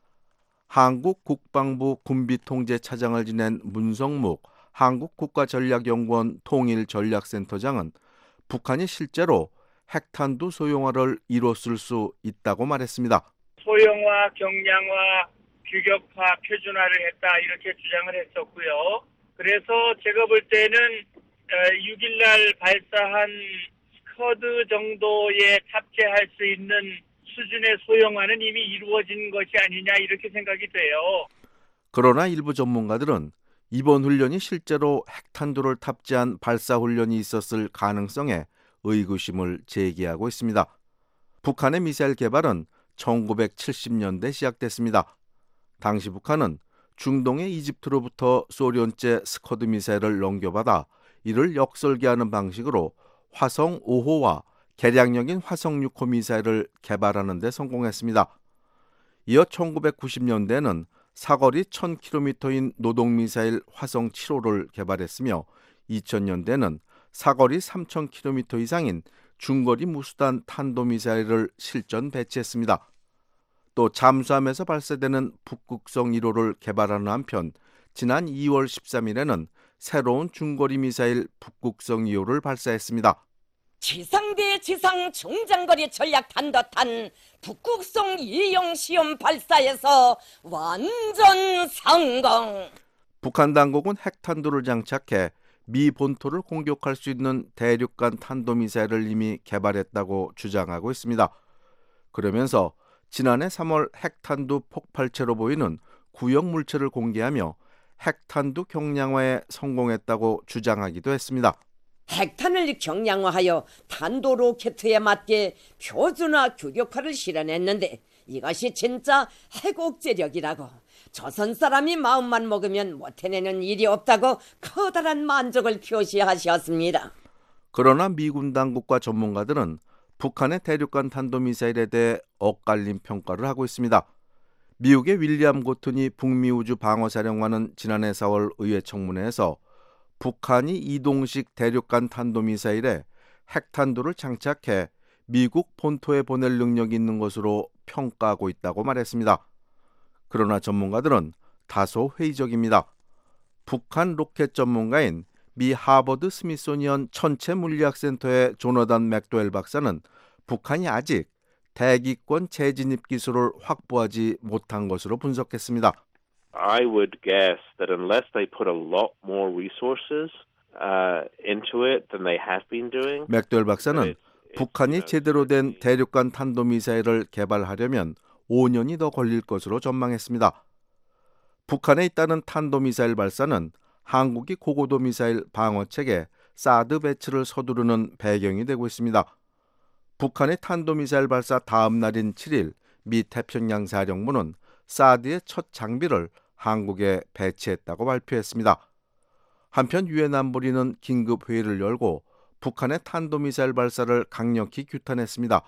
한국 국방부 군비통제차장을 지낸 문성묵 한국국가전략연구원 통일전략센터장은 북한이 실제로 핵탄두 소형화를 이뤘을 수 있다고 말했습니다. 소형화, 경량화, 규격화, 표준화를 했다 이렇게 주장을 했었고요. 그래서 제가 볼 때는 육 일날 발사한 스커드 정도에 탑재할 수 있는 수준의 소형화는 이미 이루어진 것이 아니냐 이렇게 생각이 돼요. 그러나 일부 전문가들은 이번 훈련이 실제로 핵탄두를 탑재한 발사 훈련이 있었을 가능성에 의구심을 제기하고 있습니다. 북한의 미사일 개발은 천구백칠십 년대 시작됐습니다. 당시 북한은 중동의 이집트로부터 소련제 스커드 미사일을 넘겨받아 이를 역설계하는 방식으로 화성 오 호와 개량형인 화성 육 호 미사일을 개발하는 데 성공했습니다. 이어 천구백구십 년대에는 사거리 천 킬로미터인 노동미사일 화성 칠 호를 개발했으며 이천 년대에는 사거리 삼천 킬로미터 이상인 중거리 무수단 탄도미사일을 실전 배치했습니다. 또 잠수함에서 발사되는 북극성 일 호를 개발하는 한편 지난 이월 십삼일에는 새로운 중거리 미사일 북극성 이 호를 발사했습니다. 지상대 지상 중장거리 전략 탄도탄 북극성 이 형 시험 발사에서 완전 성공. 북한 당국은 핵탄두를 장착해 미 본토를 공격할 수 있는 대륙간 탄도미사일을 이미 개발했다고 주장하고 있습니다. 그러면서 지난해 삼월 핵탄두 폭발체로 보이는 구형 물체를 공개하며 핵탄두 경량화에 성공했다고 주장하기도 했습니다. 핵탄을 경량화하여 탄도 로켓에 맞게 표준화 규격화를 실현했는데 이것이 진짜 핵옥제력이라고 조선 사람이 마음만 먹으면 못 해내는 일이 없다고 커다란 만족을 표시하셨습니다. 그러나 미군 당국과 전문가들은 북한의 대륙간 탄도미사일에 대해 엇갈린 평가를 하고 있습니다. 미국의 윌리엄 고튼이 북미우주방어사령관은 지난해 사월 의회 청문회에서 북한이 이동식 대륙간 탄도미사일에 핵탄두를 장착해 미국 본토에 보낼 능력이 있는 것으로 평가하고 있다고 말했습니다. 그러나 전문가들은 다소 회의적입니다. 북한 로켓 전문가인 미 하버드 스미소니언 천체물리학센터의 조너단 맥도웰 박사는 북한이 아직 대기권 재진입 기술을 확보하지 못한 것으로 분석했습니다. I would guess that unless they put a lot more resources uh, into it than they have been doing. 맥도웰 박사는 북한이 제대로 된 대륙간 탄도미사일을 개발하려면 오 년이 더 걸릴 것으로 전망했습니다. 북한에 있다는 탄도미사일 발사는 한국이 고고도 미사일 방어체계 사드 배치를 서두르는 배경이 되고 있습니다. 북한의 탄도미사일 발사 다음 날인 칠일 미 태평양 사령부는 사드의 첫 장비를 한국에 배치했다고 발표했습니다. 한편 유엔 안보리는 긴급 회의를 열고 북한의 탄도미사일 발사를 강력히 규탄했습니다.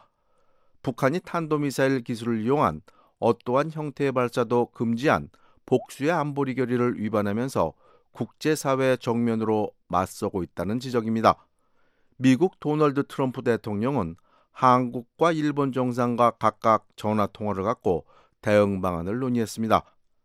북한이 탄도미사일 기술을 이용한 어떠한 형태의 발사도 금지한 복수의 안보리 결의를 위반하면서 국제사회 정면으로 맞서고 있다는 지적입니다. 미국 도널드 트럼프 대통령은 한국과 일본 정상과 각각 전화통화를 갖고 대응 방안을 논의했습니다.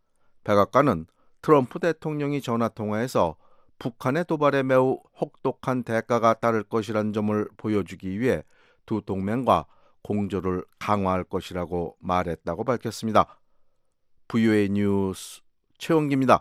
백악관은 트럼프 대통령이 전화통화에서 북한의 도발에 매우 혹독한 대가가 따를 것이란 점을 보여주기 위해 두 동맹과 공조를 강화할 것이라고 말했다고 밝혔습니다. 브이오에이 뉴스 최원기입니다.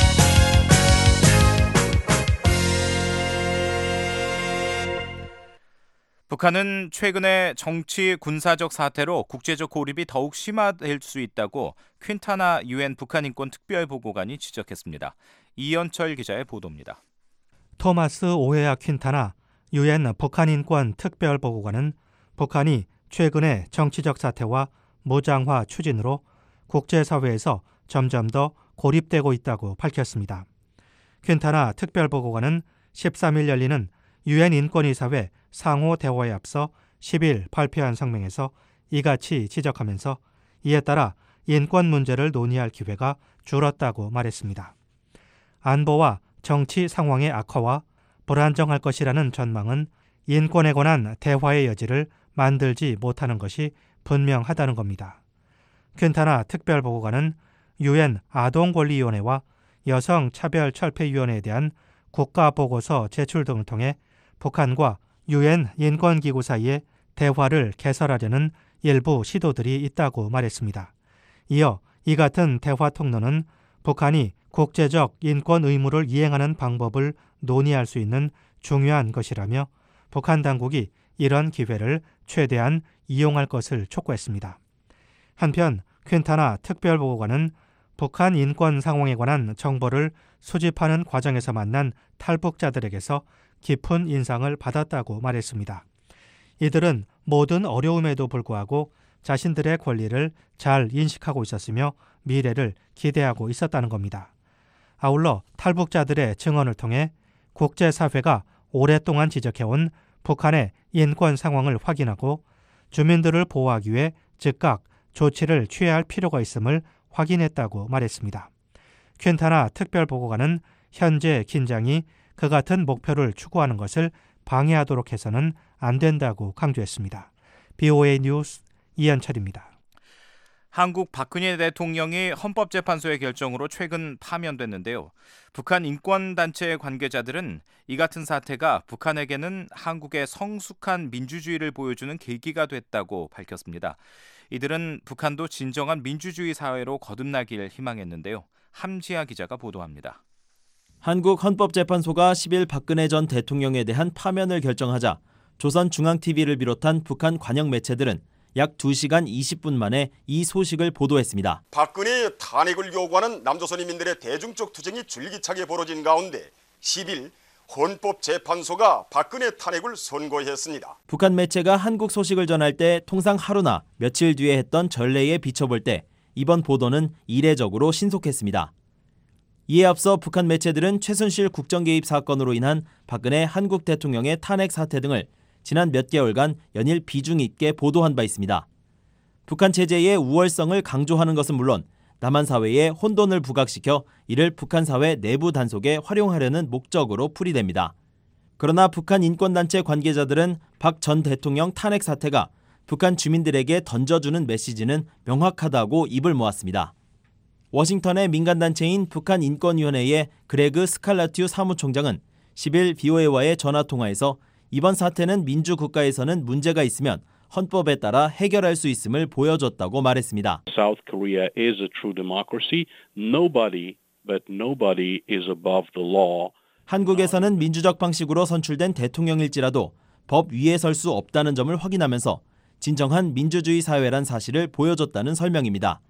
북한은 최근에 정치 군사적 사태로 국제적 고립이 더욱 심화될 수 있다고 퀸타나 유엔 북한인권 특별보고관이 지적했습니다. 이연철 기자의 보도입니다. 토마스 오헤아 퀸타나 유엔 북한인권 특별보고관은 북한이 최근의 정치적 사태와 무장화 추진으로 국제사회에서 점점 더 고립되고 있다고 밝혔습니다. 퀸타나 특별보고관은 십삼일 열리는 유엔 인권이사회 상호 대화에 앞서 십일 발표한 성명에서 이같이 지적하면서 이에 따라 인권 문제를 논의할 기회가 줄었다고 말했습니다. 안보와 정치 상황의 악화와 불안정할 것이라는 전망은 인권에 관한 대화의 여지를 만들지 못하는 것이 분명하다는 겁니다. 퀸타나 특별보고관은 유엔 아동권리위원회와 여성차별철폐위원회에 대한 국가보고서 제출 등을 통해 북한과 유엔 인권기구 사이에 대화를 개설하려는 일부 시도들이 있다고 말했습니다. 이어 이 같은 대화 통로는 북한이 국제적 인권 의무를 이행하는 방법을 논의할 수 있는 중요한 것이라며 북한 당국이 이런 기회를 최대한 이용할 것을 촉구했습니다. 한편 퀸타나 특별보고관은 북한 인권 상황에 관한 정보를 수집하는 과정에서 만난 탈북자들에게서 깊은 인상을 받았다고 말했습니다. 이들은 모든 어려움에도 불구하고 자신들의 권리를 잘 인식하고 있었으며 미래를 기대하고 있었다는 겁니다. 아울러 탈북자들의 증언을 통해 국제사회가 오랫동안 지적해온 북한의 인권 상황을 확인하고 주민들을 보호하기 위해 즉각 조치를 취해야 할 필요가 있음을 확인했다고 말했습니다. 퀸타나 특별보고관은 현재 긴장이 그 같은 목표를 추구하는 것을 방해하도록 해서는 안 된다고 강조했습니다. 비오에이 뉴스 이현철입니다. 한국 박근혜 대통령이 헌법재판소의 결정으로 최근 파면됐는데요. 북한 인권단체 관계자들은 이 같은 사태가 북한에게는 한국의 성숙한 민주주의를 보여주는 계기가 됐다고 밝혔습니다. 이들은 북한도 진정한 민주주의 사회로 거듭나길 희망했는데요. 함지아 기자가 보도합니다. 한국 헌법재판소가 십일 박근혜 전 대통령에 대한 파면을 결정하자 조선중앙티비를 비롯한 북한 관영 매체들은 약 두 시간 이십 분 만에 이 소식을 보도했습니다. 박근혜의 탄핵을 요구하는 남조선인민들의 대중적 투쟁이 줄기차게 벌어진 가운데 십일 헌법재판소가 박근혜 탄핵을 선고했습니다. 북한 매체가 한국 소식을 전할 때 통상 하루나 며칠 뒤에 했던 전례에 비춰볼 때 이번 보도는 이례적으로 신속했습니다. 이에 앞서 북한 매체들은 최순실 국정개입 사건으로 인한 박근혜 한국 대통령의 탄핵 사태 등을 지난 몇 개월간 연일 비중 있게 보도한 바 있습니다. 북한 체제의 우월성을 강조하는 것은 물론 남한 사회에 혼돈을 부각시켜 이를 북한 사회 내부 단속에 활용하려는 목적으로 풀이됩니다. 그러나 북한 인권단체 관계자들은 박 전 대통령 탄핵 사태가 북한 주민들에게 던져주는 메시지는 명확하다고 입을 모았습니다. 워싱턴의 민간단체인 북한인권위원회의 그레그 스칼라튜 사무총장은 십일 비오에이와의 전화통화에서 이번 사태는 민주국가에서는 문제가 있으면 헌법에 따라 해결할 수 있음을 보여줬다고 말했습니다. South Korea is a true democracy. Nobody but nobody is above the law. 한국에서는 민주적 방식으로 선출된 대통령일지라도 법 위에 설 수 없다는 점을 확인하면서 진정한 민주주의 사회란 사실을 보여줬다는 설명입니다.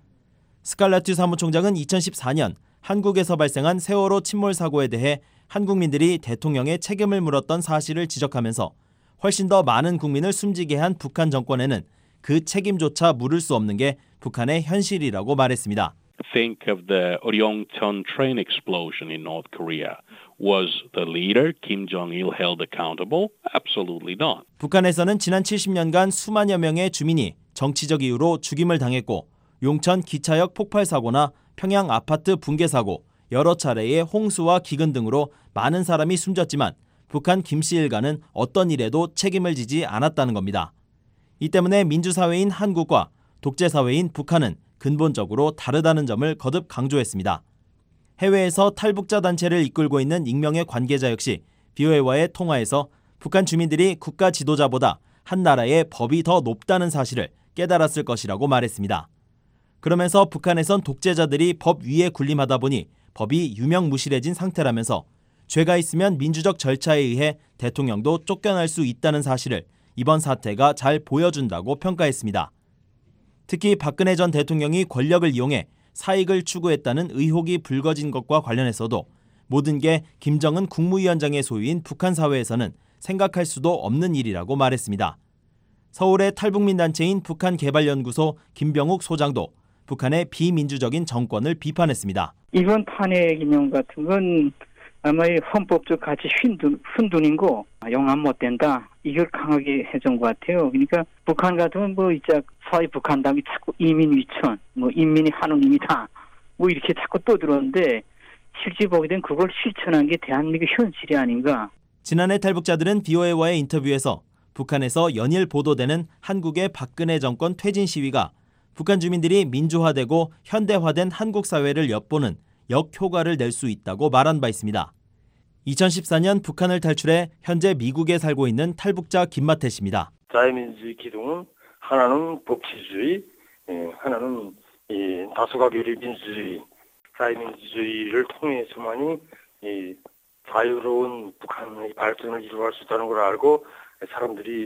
스칼라튜 사무총장은 이천십사 년 한국에서 발생한 세월호 침몰 사고에 대해 한국민들이 대통령의 책임을 물었던 사실을 지적하면서 훨씬 더 많은 국민을 숨지게 한 북한 정권에는 그 책임조차 물을 수 없는 게 북한의 현실이라고 말했습니다. Think of the Oryongcheon train explosion in North Korea. Was the leader Kim Jong-il held accountable? Absolutely not. 북한에서는 지난 칠십 년간 수만여 명의 주민이 정치적 이유로 죽임을 당했고 용천 기차역 폭발 사고나 평양 아파트 붕괴 사고, 여러 차례의 홍수와 기근 등으로 많은 사람이 숨졌지만 북한 김씨 일가는 어떤 일에도 책임을 지지 않았다는 겁니다. 이 때문에 민주사회인 한국과 독재사회인 북한은 근본적으로 다르다는 점을 거듭 강조했습니다. 해외에서 탈북자 단체를 이끌고 있는 익명의 관계자 역시 비오에이와의 통화에서 북한 주민들이 국가 지도자보다 한 나라의 법이 더 높다는 사실을 깨달았을 것이라고 말했습니다. 그러면서 북한에선 독재자들이 법 위에 군림하다 보니 법이 유명무실해진 상태라면서 죄가 있으면 민주적 절차에 의해 대통령도 쫓겨날 수 있다는 사실을 이번 사태가 잘 보여준다고 평가했습니다. 특히 박근혜 전 대통령이 권력을 이용해 사익을 추구했다는 의혹이 불거진 것과 관련해서도 모든 게 김정은 국무위원장의 소유인 북한 사회에서는 생각할 수도 없는 일이라고 말했습니다. 서울의 탈북민 단체인 북한개발연구소 김병욱 소장도 북한의 비민주적인 정권을 비판했습니다. 이번 탄핵 인용 같은 건 아마 헌법적 가치 흔들린 거 용납 못 된다. 이걸 강하게 해준 것 같아요. 그러니까 북한 같으면 뭐 이제 서해 북한당이 자꾸 이민 위천, 뭐 인민이 하느님이다, 뭐 이렇게 자꾸 떠들었는데 실제 보게 된 그걸 실천한 게 대한민국 현실이 아닌가. 지난해 탈북자들은 비오에이와의 인터뷰에서 북한에서 연일 보도되는 한국의 박근혜 정권 퇴진 시위가 북한 주민들이 민주화되고 현대화된 한국 사회를 엿보는 역효과를 낼 수 있다고 말한 바 있습니다. 이천십사 년 북한을 탈출해 현재 미국에 살고 있는 탈북자 김마태 씨입니다. 자유민주주의 기둥은 하나는 법치주의, 하나는 이 다수결의 민주주의, 자유민주주의를 통해서만이 이 자유로운 북한의 발전을 이루어갈 수 있다는 걸 알고 사람들이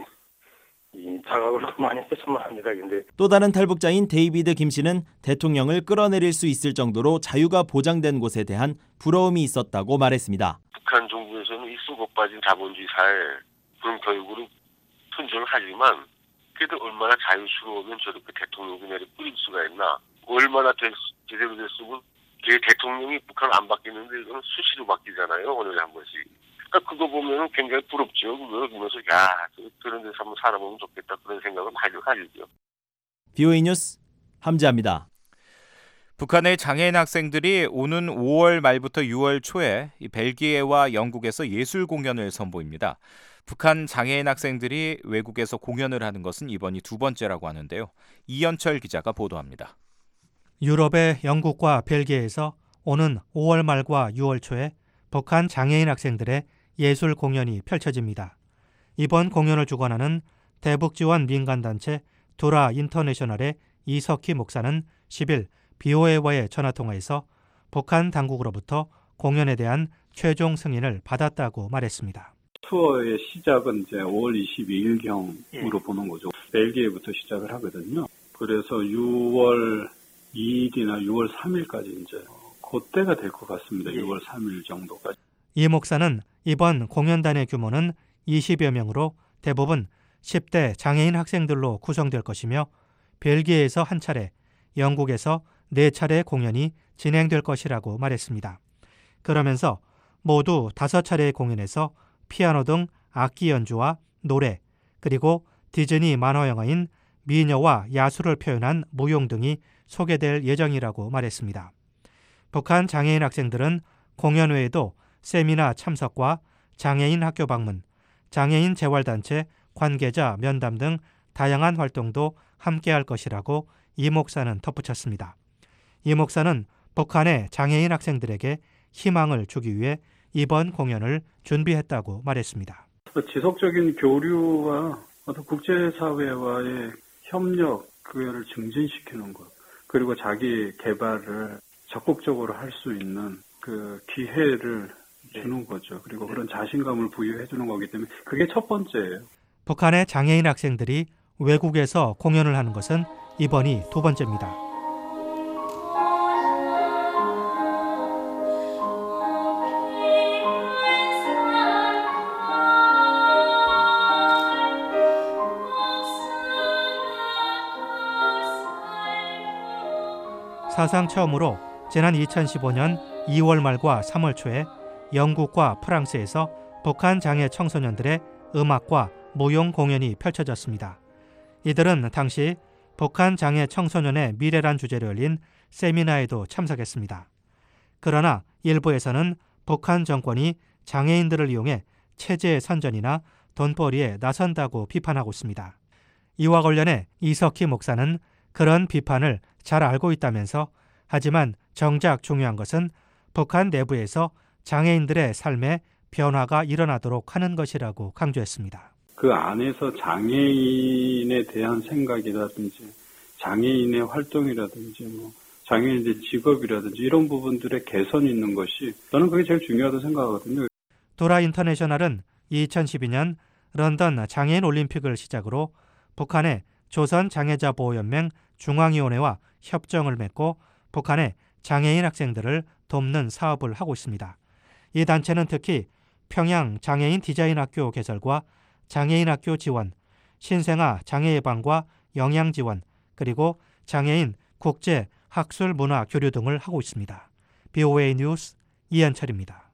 이 자각을 많이 했으면 합니다. 근데 또 다른 탈북자인 데이비드 김 씨는 대통령을 끌어내릴 수 있을 정도로 자유가 보장된 곳에 대한 부러움이 있었다고 말했습니다. 북한 정부에서는 이 쑥어 빠진 자본주의 사회 그런 교육으로 존중을 하지만 그래도 얼마나 자유스러우면 저렇게 대통령이 내려 뿌릴 수가 있나. 얼마나 될, 제대로 됐으면 대통령이 북한을 안 바뀌는데 이거는 수시로 바뀌잖아요. 오늘에 한 번씩. 그러니까 그거 보면 굉장히 부럽죠. 그거 보면서 야 그런 데서 한번 살아보면 좋겠다 그런 생각을 많이 하죠. 비오에이 뉴스 함지아입니다. 북한의 장애인 학생들이 오는 오월 말부터 유월 초에 벨기에와 영국에서 예술 공연을 선보입니다. 북한 장애인 학생들이 외국에서 공연을 하는 것은 이번이 두 번째라고 하는데요. 이현철 기자가 보도합니다. 유럽의 영국과 벨기에에서 오는 오월 말과 유월 초에 북한 장애인 학생들의 예술 공연이 펼쳐집니다. 이번 공연을 주관하는 대북지원 민간단체 도라 인터내셔널의 이석희 목사는 십일 비오에이와의 전화통화에서 북한 당국으로부터 공연에 대한 최종 승인을 받았다고 말했습니다. 투어의 시작은 이제 오월 이십이일경으로 보는 거죠. 벨기에부터 시작을 하거든요. 그래서 유월 이일이나 유월 삼일까지 이제 그때가 될 것 같습니다. 유월 삼일 정도까지. 이 목사는 이번 공연단의 규모는 이십여 명으로 대부분 십 대 장애인 학생들로 구성될 것이며 벨기에에서 한 차례, 영국에서 네 차례 공연이 진행될 것이라고 말했습니다. 그러면서 모두 다섯 차례의 공연에서 피아노 등 악기 연주와 노래, 그리고 디즈니 만화 영화인 미녀와 야수를 표현한 무용 등이 소개될 예정이라고 말했습니다. 북한 장애인 학생들은 공연 외에도 세미나 참석과 장애인 학교 방문, 장애인 재활단체 관계자 면담 등 다양한 활동도 함께할 것이라고 이 목사는 덧붙였습니다. 이 목사는 북한의 장애인 학생들에게 희망을 주기 위해 이번 공연을 준비했다고 말했습니다. 지속적인 교류와 어떤 국제사회와의 협력, 그거를 증진시키는 것, 그리고 자기 개발을 적극적으로 할 수 있는 그 기회를 주는 거죠. 그리고 그런 자신감을 부여해 주는 거기 때문에 그게 첫 번째예요. 북한의 장애인 학생들이 외국에서 공연을 하는 것은 이번이 두 번째입니다. 사상 처음으로 지난 이천십오년 이월 말과 삼월 초에 영국과 프랑스에서 북한 장애 청소년들의 음악과 무용 공연이 펼쳐졌습니다. 이들은 당시 북한 장애 청소년의 미래란 주제로 열린 세미나에도 참석했습니다. 그러나 일부에서는 북한 정권이 장애인들을 이용해 체제 선전이나 돈벌이에 나선다고 비판하고 있습니다. 이와 관련해 이석희 목사는 그런 비판을 잘 알고 있다면서 하지만 정작 중요한 것은 북한 내부에서 장애인들의 삶에 변화가 일어나도록 하는 것이라고 강조했습니다. 그 안에서 장애인에 대한 생각이라든지 장애인의 활동이라든지 뭐 장애인의 직업이라든지 이런 부분들의 개선이 있는 것이 저는 그게 제일 중요하다고 생각하거든요. 도라 인터내셔널은 이천십이년 런던 장애인 올림픽을 시작으로 북한의 조선장애자보호연맹 중앙위원회와 협정을 맺고 북한의 장애인 학생들을 돕는 사업을 하고 있습니다. 이 단체는 특히 평양 장애인 디자인 학교 개설과 장애인 학교 지원, 신생아 장애 예방과 영양 지원, 그리고 장애인 국제 학술 문화 교류 등을 하고 있습니다. 비오에이 뉴스 이현철입니다.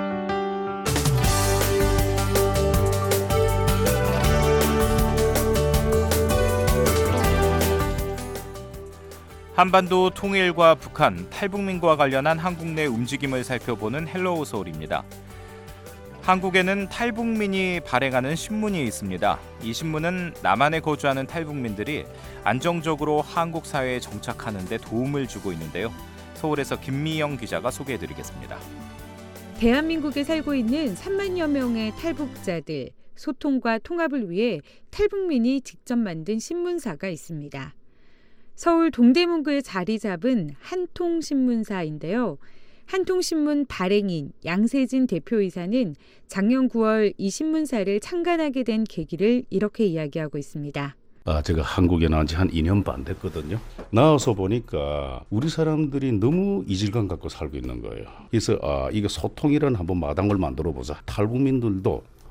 한반도 통일과 북한, 탈북민과 관련한 한국 내 움직임을 살펴보는 헬로우 서울입니다. 한국에는 탈북민이 발행하는 신문이 있습니다. 이 신문은 남한에 거주하는 탈북민들이 안정적으로 한국 사회에 정착하는 데 도움을 주고 있는데요. 서울에서 김미영 기자가 소개해드리겠습니다. 대한민국에 살고 있는 삼만여 명의 탈북자들, 소통과 통합을 위해 탈북민이 직접 만든 신문사가 있습니다. 서울 동대문구에 자리 잡은 한통신문사인데요. 한통신문 발행인 양세진 대표이사는 작년 구월 이 신문사를 창간하게 된 계기를 이렇게 이야기하고 있습니다. 아, 제가 한국에 나온 지 한 이 년 반 됐거든요. 나와서 보니까 우리 사람들이 너무 이질감 갖고 살고 있는 거예요. 그래서 아, 이거 소통이라는 한번 마당을 만들어 보자. 탈북민들도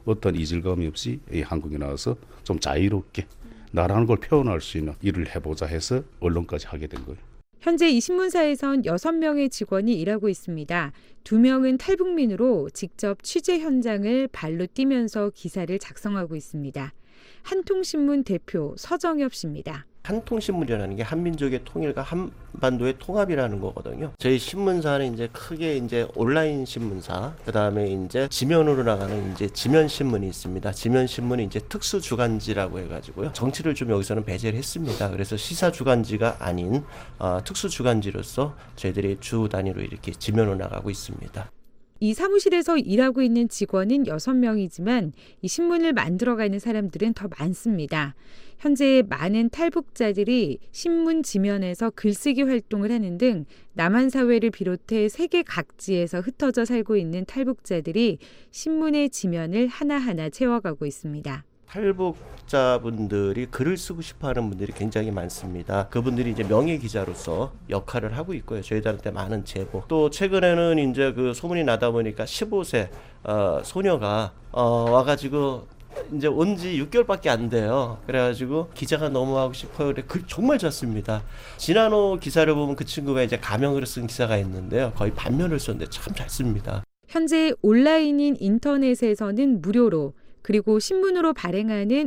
어떤 이질감이 없이 이 한국에 나와서 좀 자유롭게 나라는 걸 표현할 수 있는 일을 해보자 해서 언론까지 하게 된 거예요. 현재 이 신문사에선 여섯 명의 직원이 일하고 있습니다. 두 명은 탈북민으로 직접 취재 현장을 발로 뛰면서 기사를 작성하고 있습니다. 한통신문 대표 서정엽 씨입니다. 한통신문이라는 게 한민족의 통일과 한반도의 통합이라는 거거든요. 저희 신문사는 이제 크게 이제 온라인 신문사, 그 다음에 이제 지면으로 나가는 이제 지면 신문이 있습니다. 지면 신문이 이제 특수 주간지라고 해가지고요. 정치를 좀 여기서는 배제를 했습니다. 그래서 시사 주간지가 아닌 어, 특수 주간지로서 저희들이 주 단위로 이렇게 지면으로 나가고 있습니다. 이 사무실에서 일하고 있는 직원은 여섯 명이지만 이 신문을 만들어가는 사람들은 더 많습니다. 현재 많은 탈북자들이 신문 지면에서 글쓰기 활동을 하는 등 남한 사회를 비롯해 세계 각지에서 흩어져 살고 있는 탈북자들이 신문의 지면을 하나하나 채워가고 있습니다. 탈북자분들이 글을 쓰고 싶어하는 분들이 굉장히 많습니다. 그분들이 이제 명예 기자로서 역할을 하고 있고요. 저희들한테 많은 제보. 또 최근에는 이제 그 소문이 나다 보니까 십오 세 어, 소녀가 어, 와가지고 이제 온 지 육 개월밖에 안 돼요. 그래가지고 기자가 너무 하고 싶어요. 그래 글 정말 좋습니다. 지난호 기사를 보면 그 친구가 이제 가명으로 쓴 기사가 있는데요. 거의 반면을 썼는데 참 잘 씁니다. 현재 온라인인 인터넷에서는 무료로, 그리고 신문으로 발행하는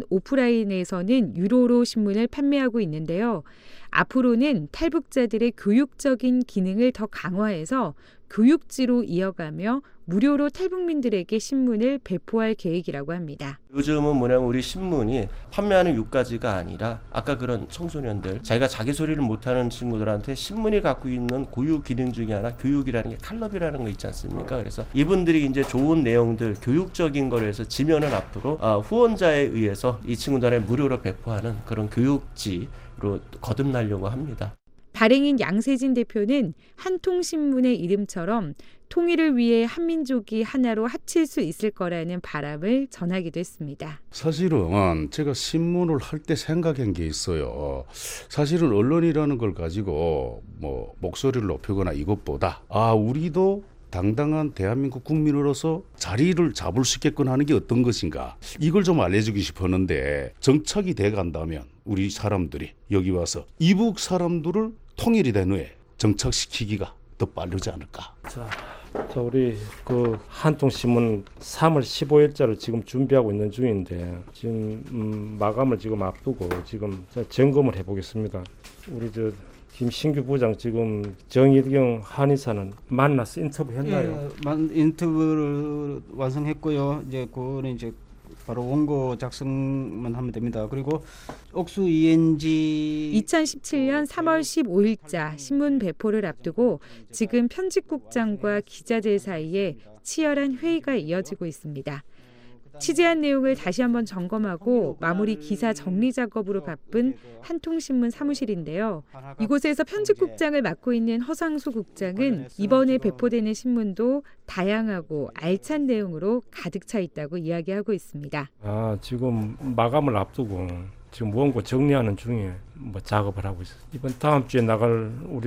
오프라인에서는 유료로 신문을 판매하고 있는데요. 앞으로는 탈북자들의 교육적인 기능을 더 강화해서 교육지로 이어가며 무료로 탈북민들에게 신문을 배포할 계획이라고 합니다. 요즘은 뭐냐면 우리 신문이 판매하는 유가지가 아니라 아까 그런 청소년들, 자기가 자기 소리를 못하는 친구들한테 신문이 갖고 있는 고유 기능 중에 하나 교육이라는 게 칼럼이라는 거 있지 않습니까? 그래서 이분들이 이제 좋은 내용들, 교육적인 거를 해서 지면은 앞으로 후원자에 의해서 이 친구들의 무료로 배포하는 그런 교육지로 거듭나려고 합니다. 발행인 양세진 대표는 한통신문의 이름처럼 통일을 위해 한민족이 하나로 합칠 수 있을 거라는 바람을 전하기도 했습니다. 사실은 제가 신문을 할 때 생각한 게 있어요. 사실은 언론이라는 걸 가지고 뭐 목소리를 높이거나 이것보다 아 우리도 당당한 대한민국 국민으로서 자리를 잡을 수 있게끔 하는 게 어떤 것인가, 이걸 좀 알려주고 싶었는데 정착이 돼 간다면 우리 사람들이 여기 와서 이북 사람들을 통일이 된 후에 정착시키기가 더 빠르지 않을까. 자, 자 우리 그 한통신문 삼월 십오일자를 지금 준비하고 있는 중인데 지금 음, 마감을 지금 앞두고 지금 점검을 해보겠습니다. 우리 저 김신규 부장 지금 정일경 한의사는 만나서 인터뷰했나요? 예, 인터뷰를 완성했고요. 이제 그거는 이제 바로 원고 작성만 하면 됩니다. 그리고 옥수 이엔지 이천십칠년 삼월 십오일자 신문 배포를 앞두고 지금 편집국장과 기자들 사이에 치열한 회의가 이어지고 있습니다. 취재한 내용을 다시 한번 점검하고 마무리 기사 정리 작업으로 바쁜 한통신문 사무실인데요. 이곳에서 편집국장을 맡고 있는 허상수 국장은 이번에 배포되는 신문도 다양하고 알찬 내용으로 가득 차 있다고 이야기하고 있습니다. 아, 지금 마감을 앞두고 지금 원고 정리하는 중에 뭐 작업을 하고 있어요. 이번 다음 주에 나갈 우리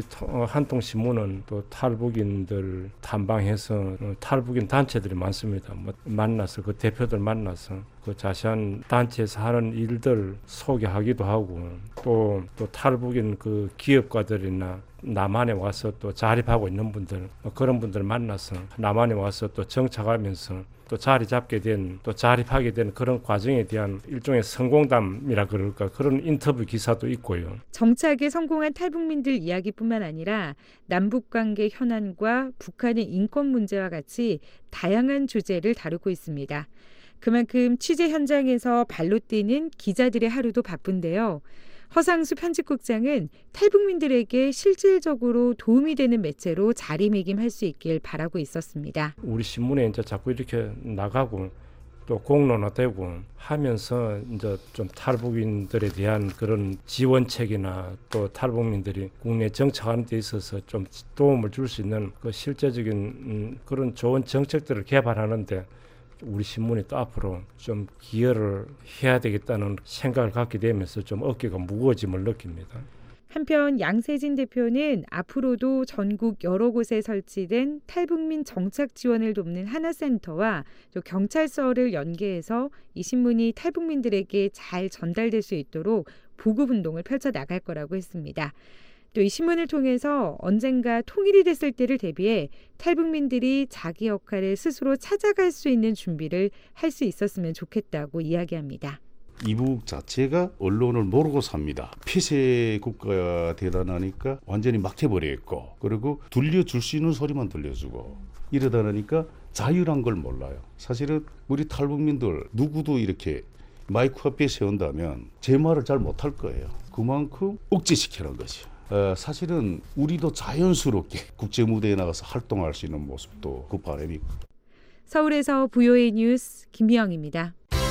한통신문은 또 탈북인들 탐방해서 탈북인 단체들이 많습니다. 뭐 만나서 그 대표들 만나서 그 자세한 단체에서 하는 일들 소개하기도 하고 또, 또 탈북인 그 기업가들이나 남한에 와서 또 자립하고 있는 분들 뭐 그런 분들 만나서 남한에 와서 또 정착하면서 또 자리 잡게 된, 또 자립하게 된 그런 과정에 대한 일종의 성공담이라 그럴까, 그런 인터뷰 기사도 있고요. 정착에 성공한 탈북민들 이야기뿐만 아니라 남북관계 현안과 북한의 인권 문제와 같이 다양한 주제를 다루고 있습니다. 그만큼 취재 현장에서 발로 뛰는 기자들의 하루도 바쁜데요. 허상수 편집국장은 탈북민들에게 실질적으로 도움이 되는 매체로 자리매김할 수 있길 바라고 있었습니다. 우리 신문에 이제 자꾸 이렇게 나가고 또 공론화되고 하면서 이제 좀 탈북인들에 대한 그런 지원책이나 또 탈북민들이 국내 정착하는 데 있어서 좀 도움을 줄 수 있는 그 실제적인 음, 그런 좋은 정책들을 개발하는데 우리 신문이 또 앞으로 좀 기여를 해야 되겠다는 생각을 갖게 되면서 좀 어깨가 무거워짐을 느낍니다. 한편 양세진 대표는 앞으로도 전국 여러 곳에 설치된 탈북민 정착 지원을 돕는 하나센터와 또 경찰서를 연계해서 이 신문이 탈북민들에게 잘 전달될 수 있도록 보급 운동을 펼쳐 나갈 거라고 했습니다. 또 이 신문을 통해서 언젠가 통일이 됐을 때를 대비해 탈북민들이 자기 역할을 스스로 찾아갈 수 있는 준비를 할 수 있었으면 좋겠다고 이야기합니다. 이북 자체가 언론을 모르고 삽니다. 폐쇄 국가가 대단하니까 완전히 막혀버렸고, 그리고 들려줄 수 있는 소리만 들려주고 이러다 보니까 자유란 걸 몰라요. 사실은 우리 탈북민들 누구도 이렇게 마이크 앞에 세운다면 제 말을 잘 못할 거예요. 그만큼 억제시키는 거죠. 어, 사실은 우리도 자연스럽게 국제무대에 나가서 활동할 수 있는 모습도 그 바람이고. 서울에서 브이오에이 뉴스 김희영입니다.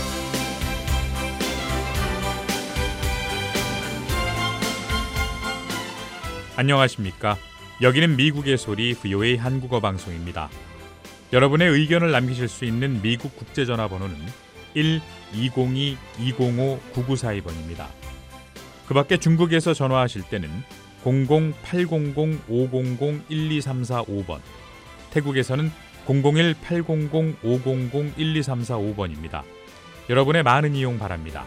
안녕하십니까. 여기는 미국의 소리 브이오에이 한국어 방송입니다. 여러분의 의견을 남기실 수 있는 미국 국제전화번호는 일 이공이 이공오 구구사이 번입니다. 그 밖에 중국에서 전화하실 때는 공공 팔공공 오공공 일이삼사오 번, 태국에서는 공공일 팔공공 오공공 일이삼사오 번입니다. 여러분의 많은 이용 바랍니다.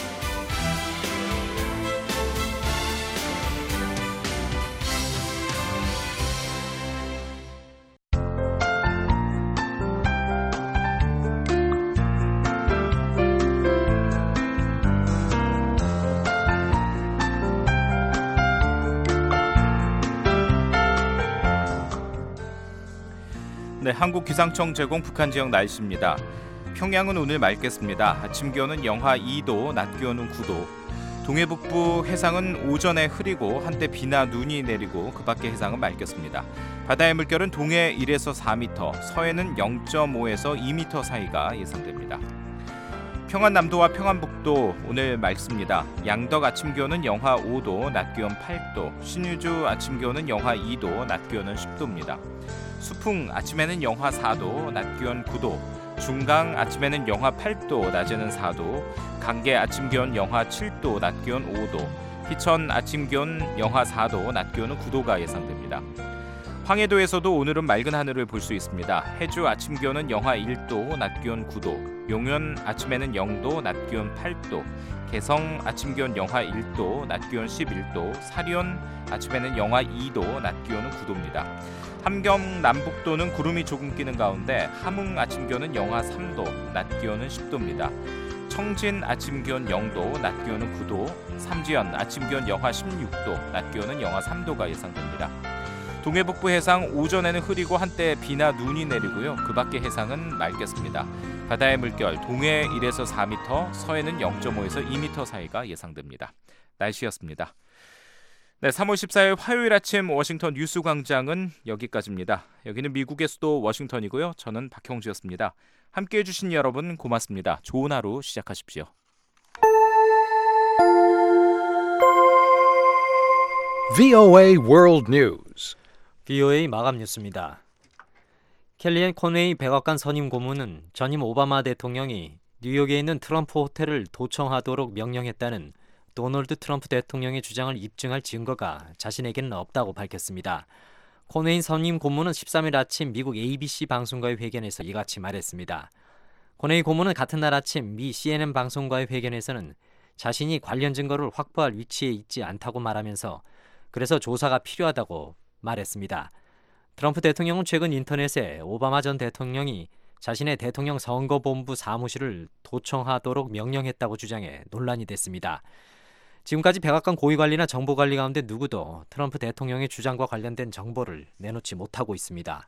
네, 한국기상청 제공 북한 지역 날씨입니다. 평양은 오늘 맑겠습니다. 아침 기온은 영하 이 도, 낮 기온은 구 도. 동해북부 해상은 오전에 흐리고 한때 비나 눈이 내리고 그 밖의 해상은 맑겠습니다. 바다의 물결은 동해 일에서 사 미터, 서해는 영 점 오에서 이 미터 사이가 예상됩니다. 평안남도와 평안북도 오늘 맑습니다. 양덕 아침 기온은 영하 오 도, 낮 기온 팔 도. 신유주 아침 기온은 영하 이 도, 낮 기온은 십 도입니다. 수풍 아침에는 영하 사 도, 낮 기온 구 도. 중강 아침에는 영하 팔 도, 낮에는 사 도. 강계 아침 기온 영하 칠 도, 낮 기온 오 도. 희천 아침 기온 영하 사 도, 낮 기온은 구 도가 예상됩니다. 황해도에서도 오늘은 맑은 하늘을 볼 수 있습니다. 해주 아침 기온은 영하 일 도, 낮 기온 구 도. 용현 아침에는 영 도, 낮 기온 팔 도. 개성 아침 기온 영하 일 도, 낮 기온 십일 도. 사리온 아침에는 영하 이 도, 낮 기온은 구 도입니다. 함경 남북도는 구름이 조금 끼는 가운데 함흥 아침 기온은 영하 삼 도, 낮 기온은 십 도입니다. 청진 아침 기온 영 도, 낮 기온은 구 도. 삼지연 아침 기온 영하 십육 도, 낮 기온은 영하 삼 도가 예상됩니다. 동해북부 해상 오전에는 흐리고 한때 비나 눈이 내리고요. 그 밖의 해상은 맑겠습니다. 바다의 물결 동해 일에서 사 미터, 서해는 영 점 오에서 이 미터 사이가 예상됩니다. 날씨였습니다. 네, 삼월 십사일 화요일 아침 워싱턴 뉴스 광장은 여기까지입니다. 여기는 미국의 수도 워싱턴이고요. 저는 박형주였습니다. 함께해 주신 여러분 고맙습니다. 좋은 하루 시작하십시오. 브이오에이 World News. 브이오에이 마감 뉴스입니다. 켈리앤 코네이 백악관 선임 고문은 전임 오바마 대통령이 뉴욕에 있는 트럼프 호텔을 도청하도록 명령했다는 도널드 트럼프 대통령의 주장을 입증할 증거가 자신에게는 없다고 밝혔습니다. 코네인 선임 고문은 십삼일 아침 미국 에이비씨 방송과의 회견에서 이같이 말했습니다. 코네이 고문은 같은 날 아침 미 씨엔엔 방송과의 회견에서는 자신이 관련 증거를 확보할 위치에 있지 않다고 말하면서 그래서 조사가 필요하다고 말했습니다. 트럼프 대통령은 최근 인터넷에 오바마 전 대통령이 자신의 대통령 선거본부 사무실을 도청하도록 명령했다고 주장해 논란이 됐습니다. 지금까지 백악관 고위관리나 정보관리 가운데 누구도 트럼프 대통령의 주장과 관련된 정보를 내놓지 못하고 있습니다.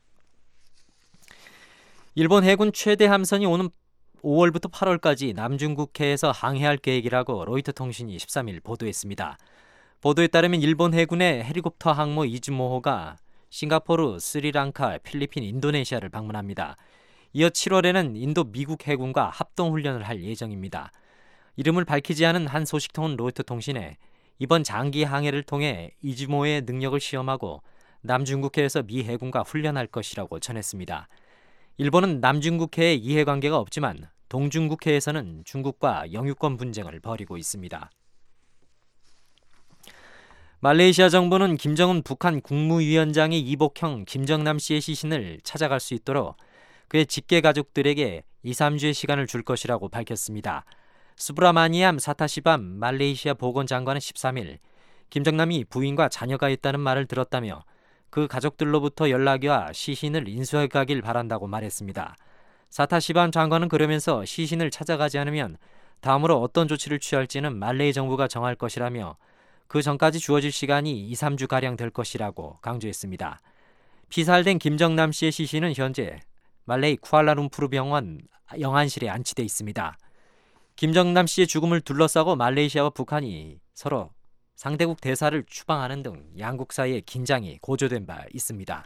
일본 해군 최대 함선이 오는 오월부터 팔월까지 남중국해에서 항해할 계획이라고 로이터 통신이 십삼일 보도했습니다. 보도에 따르면 일본 해군의 헬리콥터 항모 이즈모호가 싱가포르, 스리랑카, 필리핀, 인도네시아를 방문합니다. 이어 칠월에는 인도 미국 해군과 합동훈련을 할 예정입니다. 이름을 밝히지 않은 한 소식통은 로이터 통신에 이번 장기 항해를 통해 이즈모의 능력을 시험하고 남중국해에서 미 해군과 훈련할 것이라고 전했습니다. 일본은 남중국해에 이해관계가 없지만 동중국해에서는 중국과 영유권 분쟁을 벌이고 있습니다. 말레이시아 정부는 김정은 북한 국무위원장의 이복형 김정남 씨의 시신을 찾아갈 수 있도록 그의 직계 가족들에게 이, 삼 주의 시간을 줄 것이라고 밝혔습니다. 수브라마니암 사타시밤 말레이시아 보건장관은 십삼 일 김정남이 부인과 자녀가 있다는 말을 들었다며 그 가족들로부터 연락이 와 시신을 인수해 가길 바란다고 말했습니다. 사타시밤 장관은 그러면서 시신을 찾아가지 않으면 다음으로 어떤 조치를 취할지는 말레이 정부가 정할 것이라며 그 전까지 주어질 시간이 이, 삼 주가량 될 것이라고 강조했습니다. 피살된 김정남 씨의 시신은 현재 말레이 쿠알라룸푸르 병원 영안실에 안치돼 있습니다. 김정남 씨의 죽음을 둘러싸고 말레이시아와 북한이 서로 상대국 대사를 추방하는 등 양국 사이의 긴장이 고조된 바 있습니다.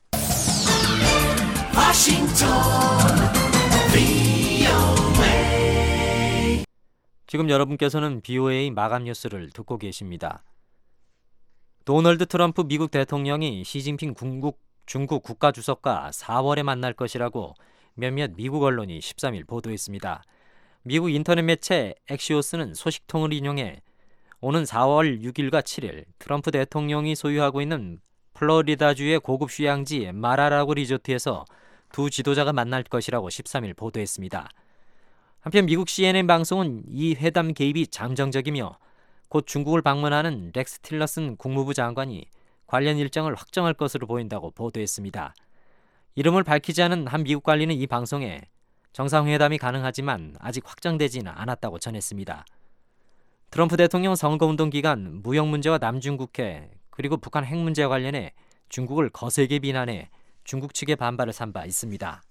워싱턴 브이오에이 지금 여러분께서는 비오에이 마감 뉴스를 듣고 계십니다. 도널드 트럼프 미국 대통령이 시진핑 중국, 중국 국가주석과 사월에 만날 것이라고 몇몇 미국 언론이 십삼 일 보도했습니다. 미국 인터넷 매체 엑시오스는 소식통을 인용해 오는 사월 육 일과 칠 일 트럼프 대통령이 소유하고 있는 플로리다주의 고급 휴양지 마라라고 리조트에서 두 지도자가 만날 것이라고 십삼 일 보도했습니다. 한편 미국 씨엔엔 방송은 이 회담 개입이 잠정적이며 곧 중국을 방문하는 렉스 틸러슨 국무부 장관이 관련 일정을 확정할 것으로 보인다고 보도했습니다. 이름을 밝히지 않은 한 미국 관리는 이 방송에 정상회담이 가능하지만 아직 확정되지는 않았다고 전했습니다. 트럼프 대통령 선거운동 기간 무역 문제와 남중국해 그리고 북한 핵 문제와 관련해 중국을 거세게 비난해 중국 측의 반발을 산 바 있습니다.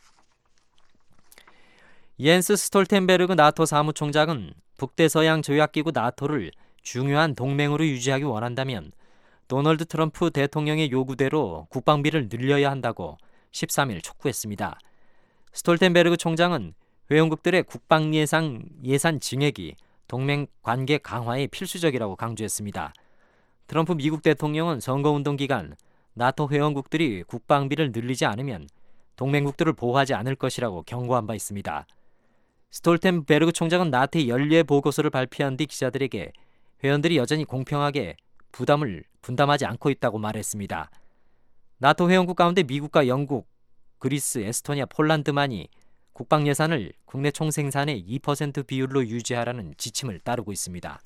옌스 스톨텐베르그 나토 사무총장은 북대서양 조약기구 나토를 중요한 동맹으로 유지하기 원한다면 도널드 트럼프 대통령의 요구대로 국방비를 늘려야 한다고 십삼 일 촉구했습니다. 스톨텐베르그 총장은 회원국들의 국방 예산, 예산 증액이 동맹 관계 강화에 필수적이라고 강조했습니다. 트럼프 미국 대통령은 선거운동 기간 나토 회원국들이 국방비를 늘리지 않으면 동맹국들을 보호하지 않을 것이라고 경고한 바 있습니다. 스톨텐베르그 총장은 나토의 연례 보고서를 발표한 뒤 기자들에게 회원들이 여전히 공평하게 부담을 분담하지 않고 있다고 말했습니다. 나토 회원국 가운데 미국과 영국, 그리스, 에스토니아, 폴란드만이 국방 예산을 국내 총생산의 이 퍼센트 비율로 유지하라는 지침을 따르고 있습니다.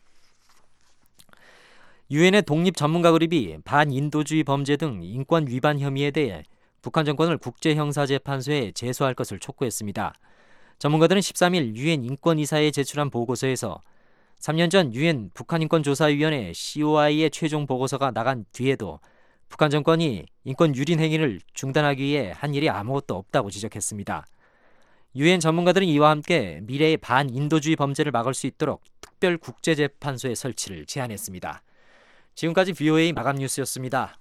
유엔의 독립 전문가 그룹이 반인도주의 범죄 등 인권 위반 혐의에 대해 북한 정권을 국제형사재판소에 제소할 것을 촉구했습니다. 전문가들은 십삼 일 유엔 인권이사에 제출한 보고서에서 삼 년 전 유엔 북한인권조사위원회 씨오아이의 최종 보고서가 나간 뒤에도 북한 정권이 인권 유린 행위를 중단하기 위해 한 일이 아무것도 없다고 지적했습니다. 유엔 전문가들은 이와 함께 미래의 반인도주의 범죄를 막을 수 있도록 특별 국제재판소의 설치를 제안했습니다. 지금까지 비오에이 마감 뉴스였습니다.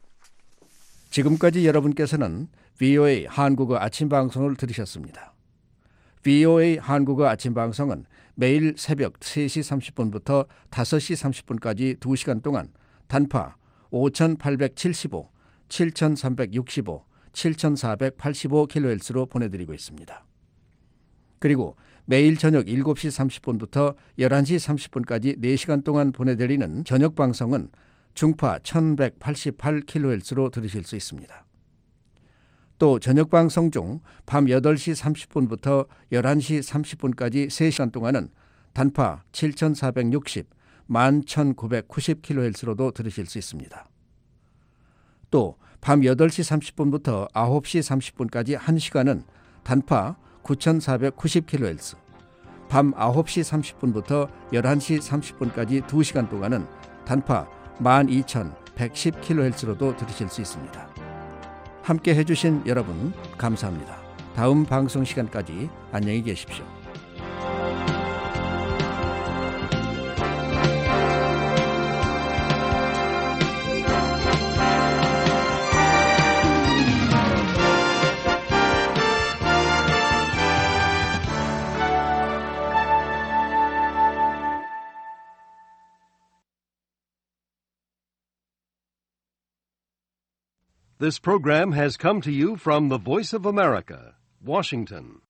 지금까지 여러분께서는 비오에이 한국어 아침 방송을 들으셨습니다. 비오에이 한국어 아침 방송은 매일 새벽 세 시 삼십 분부터 다섯 시 삼십 분까지 두 시간 동안 단파 오천팔백칠십오, 칠천삼백육십오, 칠천사백팔십오 킬로헤르츠로 보내드리고 있습니다. 그리고 매일 저녁 일곱 시 삼십 분부터 열한 시 삼십 분까지 네 시간 동안 보내드리는 저녁 방송은 중파 천백팔십팔 킬로헤르츠로 들으실 수 있습니다. 또 저녁 방송 중 밤 여덟 시 삼십 분부터 열한 시 삼십 분까지 세 시간 동안은 단파 칠천사백육십, 만 천구백구십 킬로헤르츠로도 들으실 수 있습니다. 또 밤 여덟 시 삼십 분부터 아홉 시 삼십 분까지 한 시간은 단파 구천사백구십 킬로헤르츠, 밤 아홉 시 삼십 분부터 열한 시 삼십 분까지 두 시간 동안은 단파 만 이천백십 킬로헤르츠로도 들으실 수 있습니다. 함께 해주신 여러분 감사합니다. 다음 방송 시간까지 안녕히 계십시오. This program has come to you from the Voice of America, Washington.